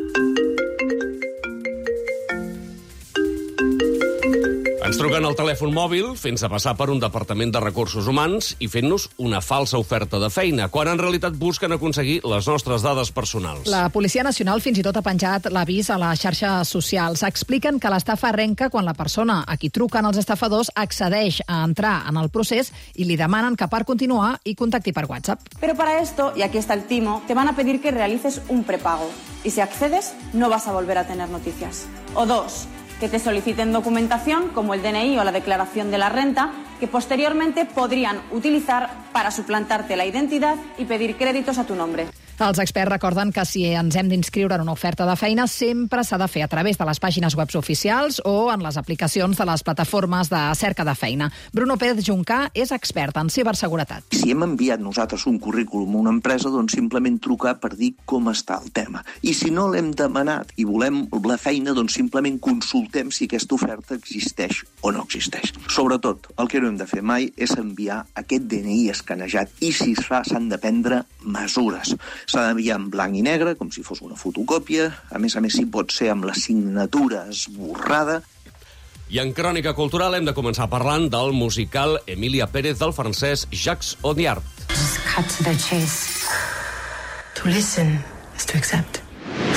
Ens truquen al telèfon mòbil, fent-se passar per un departament de recursos humans i fent-nos una falsa oferta de feina, quan en realitat busquen aconseguir les nostres dades personals.
La Policia Nacional fins i tot ha penjat l'avís a les xarxes socials. Expliquen que l'estafa arrenca quan la persona a qui truquen els estafadors accedeix a entrar en el procés i li demanen que per continuar hi contacti per WhatsApp.
Pero para esto, y aquí está el timo, te van a pedir que realices un prepago. Y si accedes, no vas a volver a tener noticias. O dos, que te soliciten documentación como el D N I o la declaración de la renta, que posteriormente podrían utilizar para suplantarte la identidad y pedir créditos a tu nombre.
Els experts recorden que si ens hem d'inscriure en una oferta de feina sempre s'ha de fer a través de les pàgines web oficials o en les aplicacions de les plataformes de cerca de feina. Bruno Pérez Juncà és expert en ciberseguretat.
Si hem enviat nosaltres un currículum a una empresa, doncs simplement trucar per dir com està el tema. I si no l'hem demanat i volem la feina, doncs simplement consultem si aquesta oferta existeix o no existeix. Sobretot, el que no hem de fer mai és enviar aquest D N I escanejat i si es fa s'han de prendre mesures. S'ha d'enviar en blanc i negre, com si fos una fotocòpia. A més a més, si pot ser amb la signatura esborrada.
I en Crònica Cultural hem de començar parlant del musical Emilia Pérez del francès Jacques Audiard.
Just cut to the chase. To listen is to accept.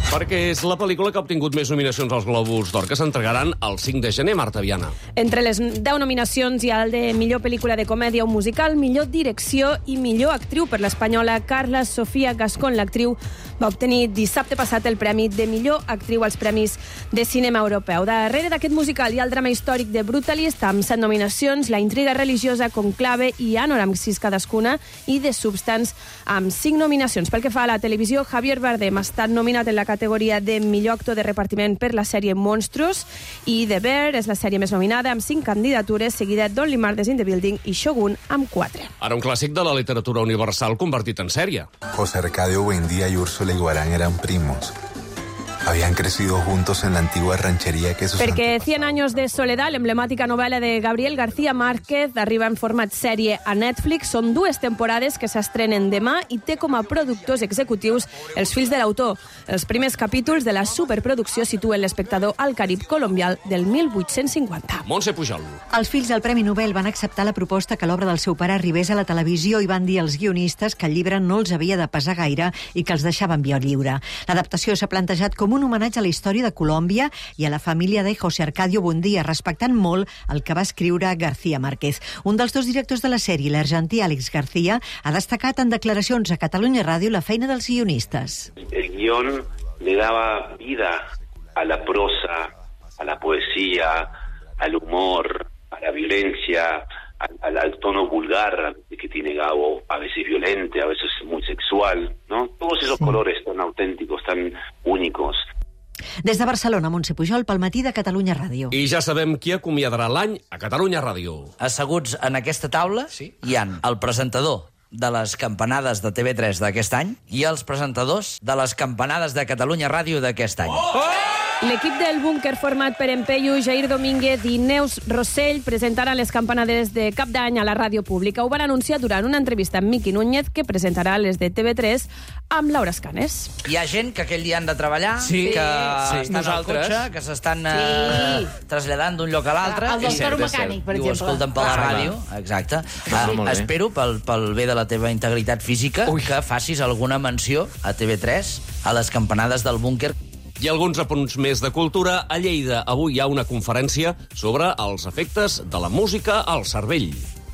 Perquè és la pel·lícula que ha obtingut més nominacions als Globus d'Or, que s'entregaran el cinc de gener, Marta Viana.
Entre les deu nominacions hi ha el de millor pel·lícula de comèdia o musical, millor direcció i millor actriu per l'espanyola Carla Sofia Gascón. L'actriu va obtenir dissabte passat el premi de millor actriu als Premis de Cinema Europeu. Darrere d'aquest musical hi ha el drama històric de Brutalist, amb set nominacions, la intriga religiosa Conclave i Anor, amb sis cadascuna, i The Substance, amb cinc nominacions. Pel que fa a la televisió, Javier Bardem ha estat nominat en la categoria de millor actor de repartiment per la sèrie Monstruos, i The Bear és la sèrie més nominada, amb cinc candidatures, seguida d'Only Murders in the Building i Shogun, amb quatre.
Ara un clàssic de la literatura universal convertit en sèrie.
José Arcadio Buendía y Úrsula Iguarán eran primos. Habían crecido juntos en la antigua ranchería que sus...
Perquè Cien años de soledad, l'emblemàtica novel·la de Gabriel García Márquez, arriba en format sèrie a Netflix. Són dues temporades que s'estrenen demà i té com a productors executius els fills de l'autor. Els primers capítols de la superproducció situen l'espectador al Carib colombià del mil vuit-cents cinquanta.
Montse Pujol.
Els fills del Premi Nobel van acceptar la proposta que l'obra del seu pare arribés a la televisió i van dir als guionistes que el llibre no els havia de pesar gaire i que els deixaven via lliure. L'adaptació s'ha plantejat com un homenatge a la història de Colòmbia i a la família de José Arcadio Buendía, respectant molt el que va escriure García Márquez. Un dels dos directors de la sèrie, l'argentí Àlex García, ha destacat en declaracions a Catalunya Ràdio la feina dels guionistes.
El guión le daba vida a la prosa, a la poesía, al humor, a la violencia, al, al tono vulgar que tiene Gabo, a veces violente, a veces muy sexual, ¿no? Todos esos sí. colores tan auténticos, tan únicos.
Des de Barcelona, Montse Pujol, pel matí de Catalunya Ràdio.
I ja sabem qui acomiadarà l'any a Catalunya Ràdio.
Asseguts en aquesta taula sí. hi ha el presentador de les campanades de T V tres d'aquest any i els presentadors de les campanades de Catalunya Ràdio d'aquest any. Oh!
L'equip del búnquer format per en Peyu, Jair Domínguez i Neus Rossell presentaran les campanades de cap d'any a la ràdio pública. Ho van anunciar durant una entrevista amb Miqui Núñez, que presentarà les de T V tres amb Laura Escanes.
Hi ha gent que aquell dia han de treballar,
sí,
que
sí,
estan
nosaltres.
al cotxe, que s'estan
sí.
eh, traslladant d'un lloc a l'altre.
El doctor mecànic, per exemple.
I ho escolten per la
ah,
ràdio. Exacte.
Ah,
uh, espero, pel, pel bé de la teva integritat física, Ui. que facis alguna menció a T V tres a les campanades del búnquer.
I alguns apunts més de cultura. A Lleida avui hi ha una conferència sobre els efectes de la música al cervell.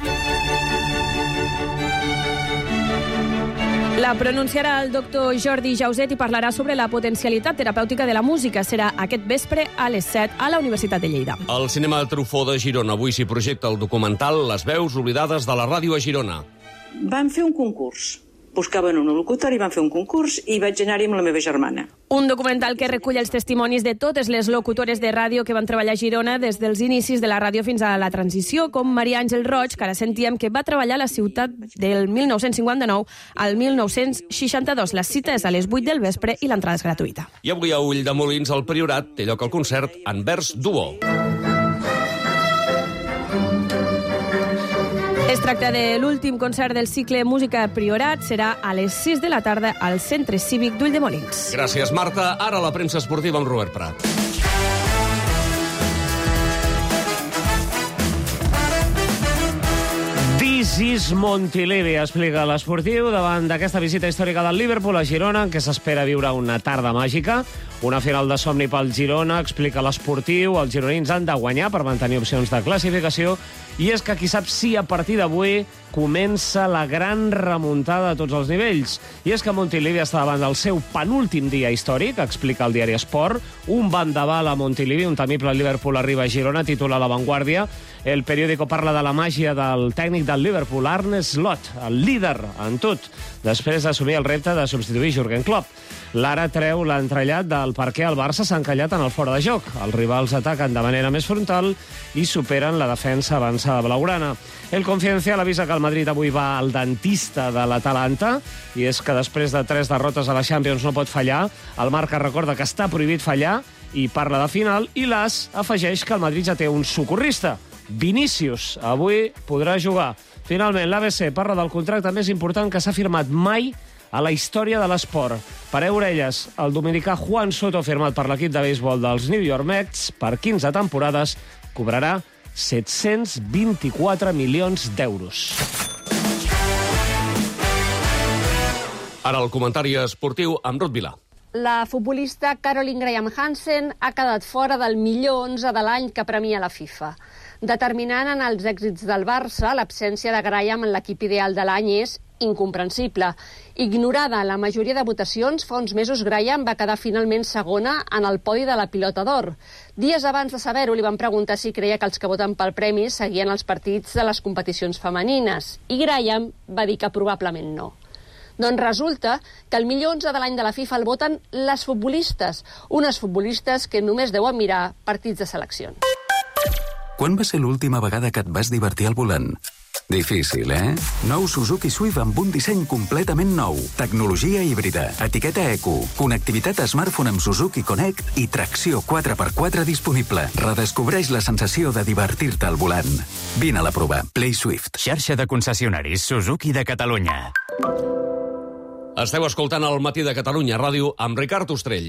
La pronunciarà el doctor Jordi Jauset i parlarà sobre la potencialitat terapèutica de la música. Serà aquest vespre a les set a la Universitat de Lleida.
Al Cinema Truffaut de Girona avui s'hi projecta el documental Les veus oblidades de la ràdio a Girona.
Van fer un concurs. Buscaven un locutor i van fer un concurs i vaig anar-hi amb la meva germana.
Un documental que recull els testimonis de totes les locutores de ràdio que van treballar a Girona des dels inicis de la ràdio fins a la transició, com Maria Àngel Roig, que ara sentíem que va treballar a la ciutat del mil nou-cents cinquanta-nou al mil nou-cents seixanta-dos. La cita és a les vuit del vespre i l'entrada és gratuïta.
I avui a Ulldemolins, al Priorat, té lloc el concert Anvers Duo.
Es tracta de l'últim concert del cicle Música Priorat. Serà a les sis de la tarda al Centre Cívic d'Ulldemolins.
Gràcies, Marta. Ara la premsa esportiva amb Robert Prat.
This is Montilivi, explica l'esportiu davant d'aquesta visita històrica del Liverpool a Girona, en què s'espera viure una tarda màgica. Una final de somni pel Girona, explica l'esportiu. Els gironins han de guanyar per mantenir opcions de classificació. I és que qui sap si a partir d'avui comença la gran remuntada a tots els nivells. I és que Montilivi està davant del seu penúltim dia històric, explica el diari Esport. Un vendaval a Montilivi, un temible Liverpool arriba a Girona, titula La Vanguardia. El periòdico parla de la màgia del tècnic del Liverpool, Arne Slot, el líder en tot, després d'assumir el repte de substituir Jürgen Klopp. L'ara treu l'entrellat del per què el Barça s'ha encallat en el fora de joc. Els rivals ataquen de manera més frontal i superen la defensa avançada blaugrana. El Confidencial avisa que el Madrid avui va al dentista de l'Atalanta, i és que després de tres derrotes a la Champions no pot fallar. El Marca recorda que està prohibit fallar i parla de final, i l'As afegeix que el Madrid ja té un socorrista. Vinícius avui podrà jugar. Finalment, l'A B C parla del contracte més important que s'ha firmat mai a la història de l'esport. Pareu orelles, el dominicà Juan Soto, firmat per l'equip de béisbol dels New York Mets per quinze temporades, cobrarà set-cents vint-i-quatre milions d'euros.
Ara el comentari esportiu amb Ruth Vilà.
la futbolista Caroline Graham Hansen ha quedat fora del millor onze de l'any que premia la FIFA. Determinant en els èxits del Barça, l'absència de Graham en l'equip ideal de l'any és incomprensible. Ignorada la majoria de votacions, fa uns mesos Graham va quedar finalment segona en el podi de la Pilota d'Or. Dies abans de saber-ho li van preguntar si creia que els que voten pel premi seguien els partits de les competicions femenines, i Graham va dir que probablement no. Doncs resulta que el millor onze de l'any de la FIFA el voten les futbolistes, unes futbolistes que només deuen mirar partits de seleccions.
Quan va ser l'última vegada que et vas divertir al volant? Difícil, eh? Nou Suzuki Swift amb un disseny completament nou. Tecnologia híbrida, etiqueta eco, connectivitat smartphone amb Suzuki Connect i tracció quatre per quatre disponible. Redescobreix la sensació de divertir-te al volant. Vine a la prova. Play Swift.
Xarxa de concessionaris Suzuki de Catalunya.
Esteu escoltant el Matí de Catalunya Ràdio amb Ricard Ostrell.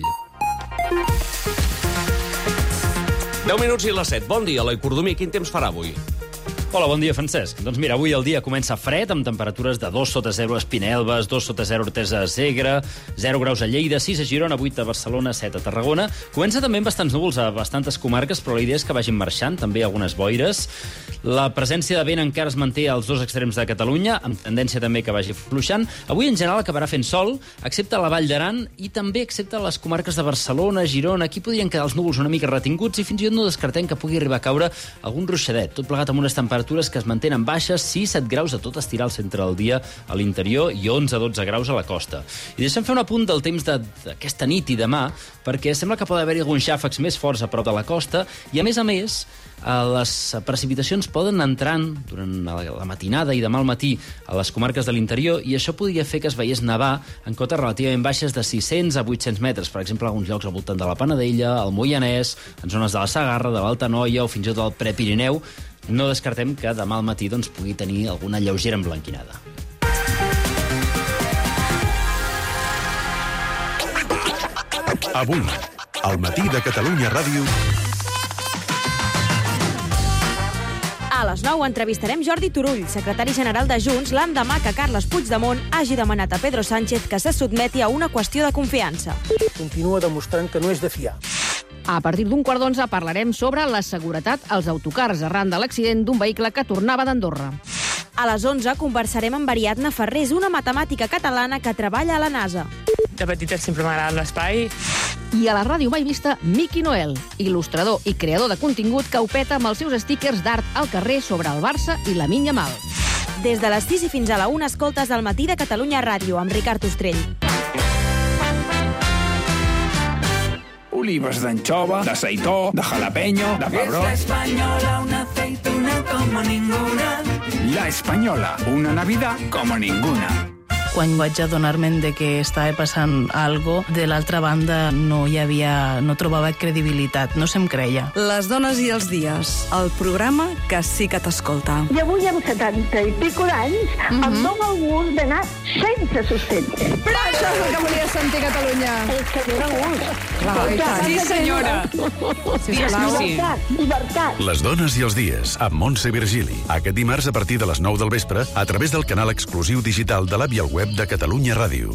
deu minuts i les set. Bon dia, Eloi Cordomí. Quin temps farà avui?
Hola, bon dia, Francesc. Doncs mira, avui el dia comença fred, amb temperatures de dos sota zero a Espinelves, dos sota zero a Artesa de Segre, zero graus a Lleida, sis a Girona, vuit a Barcelona, set a Tarragona. Comença també amb bastants núvols a bastantes comarques, però la idea és que vagin marxant, també algunes boires. La presència de vent encara es manté als dos extrems de Catalunya, amb tendència també que vagi fluixant. Avui, en general, acabarà fent sol, excepte a la Vall d'Aran i també excepte a les comarques de Barcelona, Girona. Aquí podrien quedar els núvols una mica retinguts i fins i tot no descartem que pugui arribar a caure algun ruixadet, tot plegat amb unes temperatures que es mantenen baixes, sis a set graus a tot estirar al centre del dia a l'interior i onze a dotze graus a la costa. I deixem fer un apunt del temps d'aquesta nit i demà, perquè sembla que pot haver-hi alguns xàfecs més forts a prop de la costa i, a més a més, les precipitacions poden entrar durant la matinada i demà al matí a les comarques de l'interior i això podria fer que es veiés nevar en cotes relativament baixes de sis-cents a vuit-cents metres, per exemple, alguns llocs al voltant de la Panadella, al Moianès, en zones de la Segarra, de l'Alta Noia o fins i tot del Prepirineu. No descartem que demà al matí doncs, pugui tenir alguna lleugera emblanquinada.
Avui, al Matí de Catalunya Ràdio...
A les nou entrevistarem Jordi Turull, secretari general de Junts, l'endemà que Carles Puigdemont hagi demanat a Pedro Sánchez que se sotmeti a una qüestió de confiança.
Continua demostrant que no és de fiar.
A partir d'un quart d'onze parlarem sobre la seguretat als autocars arran de l'accident d'un vehicle que tornava d'Andorra.
A les onze conversarem amb Ariadna Ferrés, una matemàtica catalana que treballa a la NASA.
De petita sempre m'ha agradat l'espai.
I a la ràdio mai vista, Miqui Noel, il·lustrador i creador de contingut que ho peta amb els seus stickers d'art al carrer sobre el Barça i la Lamine Yamal.
Des de les sis i fins a la una escoltes el Matí de Catalunya Ràdio amb Ricard Ostrell.
Olives d'anxova, de seitó, de jalapeño, de pebrot.
Es la Española, una aceituna como ninguna.
La Española, una Navidad como ninguna.
Quan vaig adonar-me'n de que estava passant algo, de l'altra banda no hi havia, no trobava credibilitat, no se'm creia.
Les dones i els dies, el programa que sí que t'escolta.
I avui amb setanta i pico d'anys mm -hmm. em dóna el gust d'anar sense sostenible.
Però això és el que volia sentir Catalunya.
És que dóna gust.
Clar, sí, senyora.
Llibertat, llibertat.
Les dones i els dies, amb Montse Virgili. Aquest dimarts a partir de les nou del vespre, a través del canal exclusiu digital de l'app i el web de Catalunya Ràdio.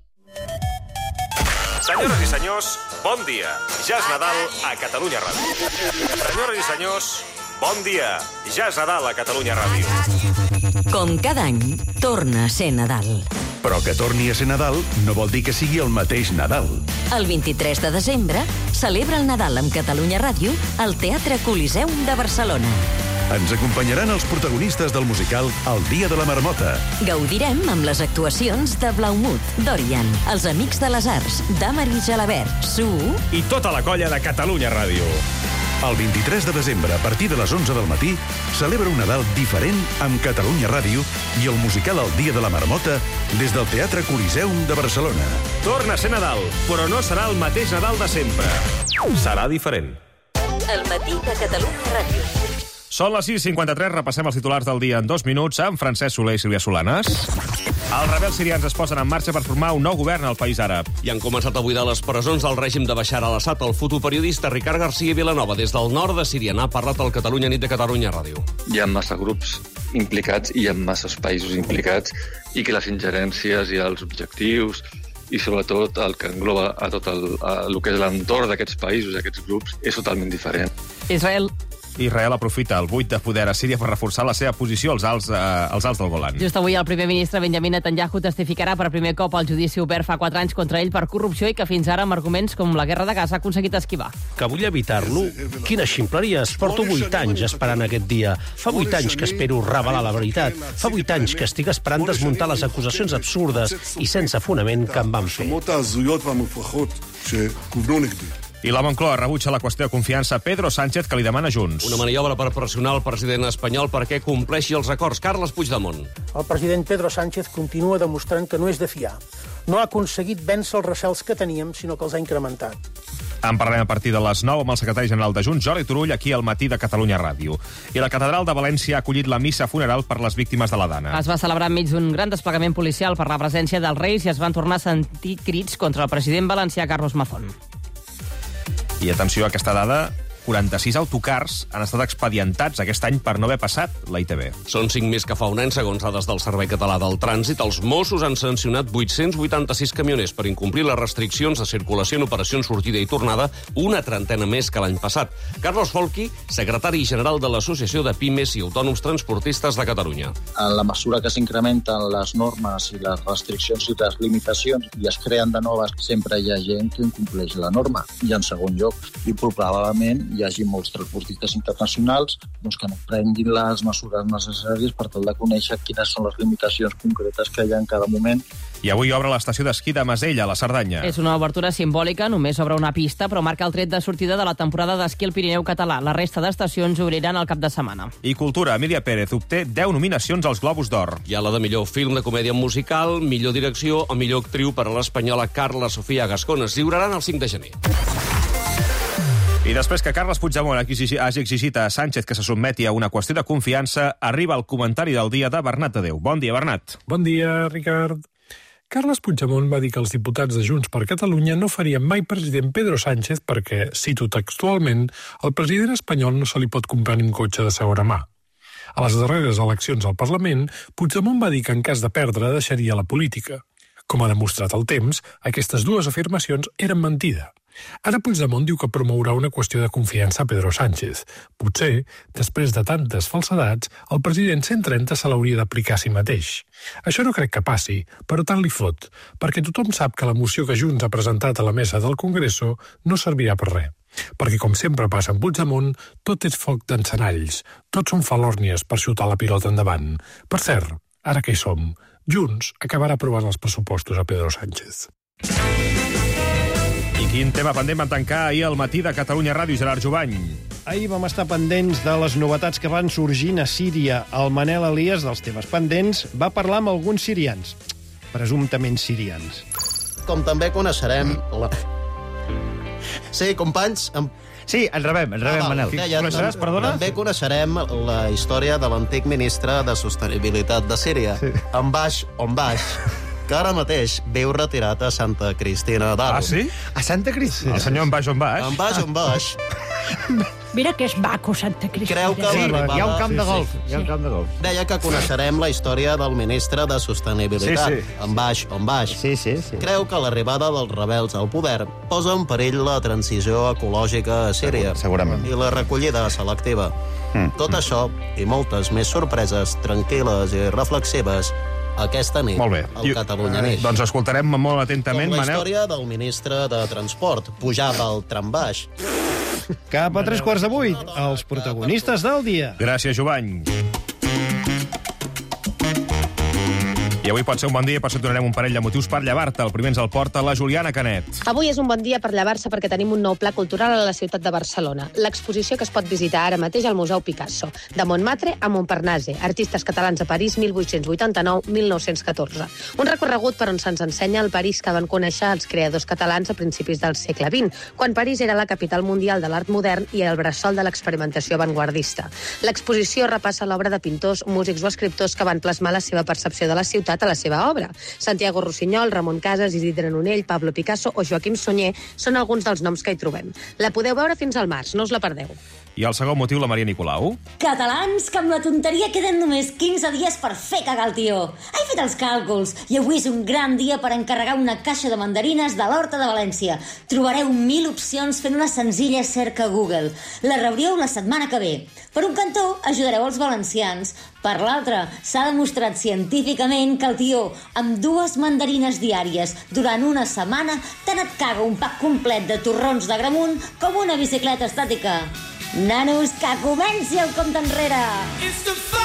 Senyores i senyors, bon dia. Ja és Nadal a Catalunya Ràdio. Senyores i senyors, bon dia. Ja és Nadal a Catalunya Ràdio.
Com cada any, torna a ser Nadal.
Però que torni a ser Nadal no vol dir que sigui el mateix Nadal.
El vint-i-tres de desembre celebra el Nadal amb Catalunya Ràdio al Teatre Coliseum de Barcelona.
Ens acompanyaran els protagonistes del musical El dia de la marmota.
Gaudirem amb les actuacions de Blaumut, Dorian, Els Amics de les Arts, Damaris Gelabert, Su...
I tota la colla de Catalunya Ràdio.
El vint-i-tres de desembre, a partir de les onze del matí, celebra un Nadal diferent amb Catalunya Ràdio i el musical El dia de la marmota des del Teatre Coliseum de Barcelona.
Torna a ser Nadal, però no serà el mateix Nadal de sempre. Serà diferent.
El Matí de Catalunya Ràdio.
Són les sis cinquanta-tres, repassem els titulars del dia en dos minuts amb Francesc Soler i Sílvia Solanes. Els rebels sirians es posen en marxa per formar un nou govern al país àrab.
I han començat a buidar les presons del règim de Bashar al-Assad. El fotoperiodista Ricard García Vilanova, des del nord de Síria, n'ha parlat al Catalunya Nit de Catalunya Ràdio.
Hi ha massa grups implicats i hi ha masses països implicats i que les ingerències i els objectius
i sobretot el que engloba a tot el, a el que és l'entorn d'aquests països, d'aquests grups, és totalment diferent.
Israel.
Israel aprofita el buit de poder a Síria per reforçar la seva posició als alts, eh, als alts del Golan.
Just avui el primer ministre Benjamin Netanyahu testificarà per primer cop al judici obert fa quatre anys contra ell per corrupció i que fins ara, amb arguments com la guerra de Gaza, ha aconseguit esquivar.
Que vull evitar-lo? Quina ximpleria! Porto vuit anys esperant aquest dia. Fa vuit anys que espero revelar la veritat. Fa vuit anys que estic esperant desmuntar les acusacions absurdes i sense fonament que em van fer.
I la Moncloa rebutja la qüestió de confiança a Pedro Sánchez, que li demana Junts.
Una maniobra per pressionar el president espanyol perquè compleixi els acords. Carles Puigdemont.
El president Pedro Sánchez continua demostrant que no és de fiar. No ha aconseguit vèncer els recels que teníem, sinó que els ha incrementat.
En parlem a partir de les nou amb el secretari general de Junts, Jordi Turull, aquí al Matí de Catalunya Ràdio. I la catedral de València ha acollit la missa funeral per les víctimes de la Dana.
Es va celebrar enmig d'un gran desplegament policial per la presència dels Reis i es van tornar a sentir crits contra el president valencià Carlos Mazón.
I atenció a aquesta dada, quaranta-sis autocars han estat expedientats aquest any per no haver passat la I T B.
Són cinc més que fa un any, segons dades del Servei Català del Trànsit. Els Mossos han sancionat vuit-cents vuitanta-sis camioners per incomplir les restriccions de circulació en operacions sortida i tornada, una trentena més que l'any passat. Carlos Folchi, secretari general de l'Associació de Pimes i Autònoms Transportistes de Catalunya.
En la mesura que s'incrementen les normes i les restriccions i les limitacions i es creen de noves, sempre hi ha gent que incompleix la norma. I en segon lloc, i probablement hi hagi molts transportistes internacionals doncs, que no prenguin les mesures necessàries per tal de conèixer quines són les limitacions concretes que hi ha en cada moment.
I avui obre l'estació d'esquí de Masella, a la Cerdanya.
És una obertura simbòlica, només obre una pista, però marca el tret de sortida de la temporada d'esquí al Pirineu català. La resta d'estacions obriran al cap de setmana.
I Cultura, Emília Pérez obté deu nominacions als Globus d'Or.
Hi ha la de millor film de comèdia musical, millor direcció o millor actriu per a l'espanyola Carla Sofia Gascón. Es lliuraran el cinc de gener.
I després que Carles Puigdemont hagi exigit a Sánchez que se sotmeti a una qüestió de confiança, arriba el comentari del dia de Bernat Tadeu. Bon dia, Bernat.
Bon dia, Ricard. Carles Puigdemont va dir que els diputats de Junts per Catalunya no farien mai president Pedro Sánchez perquè, cito textualment, el president espanyol no se li pot comprar ni un cotxe de segona mà. A les darreres eleccions al Parlament, Puigdemont va dir que en cas de perdre deixaria la política. Com ha demostrat el temps, aquestes dues afirmacions eren mentida. Ara Puigdemont diu que promourà una qüestió de confiança a Pedro Sánchez. Potser, després de tantes falsedats, el president cent trenta se l'hauria d'aplicar a si mateix. Això no crec que passi, però tant li fot, perquè tothom sap que la moció que Junts ha presentat a la mesa del Congreso no servirà per res. Perquè, com sempre passa amb Puigdemont, tot és foc d'encenalls, tot són falòrnies per xutar la pilota endavant. Per cert, ara que hi som, Junts acabarà aprovant els pressupostos a Pedro Sánchez.
I quin tema pendent van tancar ahir al Matí de Catalunya Ràdio, Gerard Jubany?
Ahir vam estar pendents de les novetats que van sorgint a Síria. El Manel Elias, dels temes pendents, va parlar amb alguns sirians, presumptament sirians.
Com també coneixerem... La... Sí, companys... Amb...
Sí, ens rebem, ens rebem, ah, Manel.
Ja, ja,
Coneixeràs, perdona?
També coneixerem la història de l'antic ministre de Sostenibilitat de Síria, sí. En Baix, on Baix, que ara mateix viu retirat a Santa Cristina d'Aro.
Ah, sí?
A Santa Cristina?
El senyor en Baix, on Baix?
En Baix, on Baix.
Mira que és maco, Santa Cristina.
Creu que
sí,
l'arribada...
hi ha un camp de golf.
Sí, sí.
Hi ha un camp de golf.
Deia que coneixerem la història del ministre de Sostenibilitat,
sí, sí.
En Baix, on Baix.
Sí, sí, sí.
Creu que l'arribada dels rebels al poder posa en perill la transició ecològica a Síria.
Segurament.
I la recollida selectiva. Mm. Tot això i moltes més sorpreses tranquil·les i reflexives aquesta nit
molt bé.
al Catalunya Neix.
Doncs escoltarem molt atentament,
Com la
Manel.
història del ministre de Transport, pujar del trambaix.
Cap a tres quarts de vuit, els protagonistes del dia.
Gràcies, Jubany. I avui pot ser un bon dia, per això donarem un parell de motius per llevar-te. El primer ens el porta la Juliana Canet.
Avui és un bon dia per llevar-se perquè tenim un nou pla cultural a la ciutat de Barcelona. L'exposició que es pot visitar ara mateix al Museu Picasso, de Montmartre a Montparnasse, artistes catalans a París mil vuit-cents vuitanta-nou a mil nou-cents catorze. Un recorregut per on se'ns ensenya el París que van conèixer els creadors catalans a principis del segle vint, quan París era la capital mundial de l'art modern i el bressol de l'experimentació avantguardista. L'exposició repassa l'obra de pintors, músics o escriptors que van plasmar la seva percepció de la ciutat a la seva obra. Santiago Rossinyol, Ramon Casas, Isidre Nonell, Pablo Picasso o Joaquim Sunyer són alguns dels noms que hi trobem. La podeu veure fins al març, no us la perdeu.
I el segon motiu, la Maria Nicolau.
Catalans, que amb la tonteria queden només quinze dies per fer cagar el tió. He fet els càlculs i avui és un gran dia per encarregar una caixa de mandarines de l'Horta de València. Trobareu mil opcions fent una senzilla cerca a Google. La rebríeu la setmana que ve. Per un cantó, ajudareu els valencians. Per l'altre, s'ha demostrat científicament que el tió, amb dues mandarines diàries durant una setmana, tant et caga un pack complet de torrons d'Agramunt com una bicicleta estàtica. Nanos, que comenci el compte enrere! It's the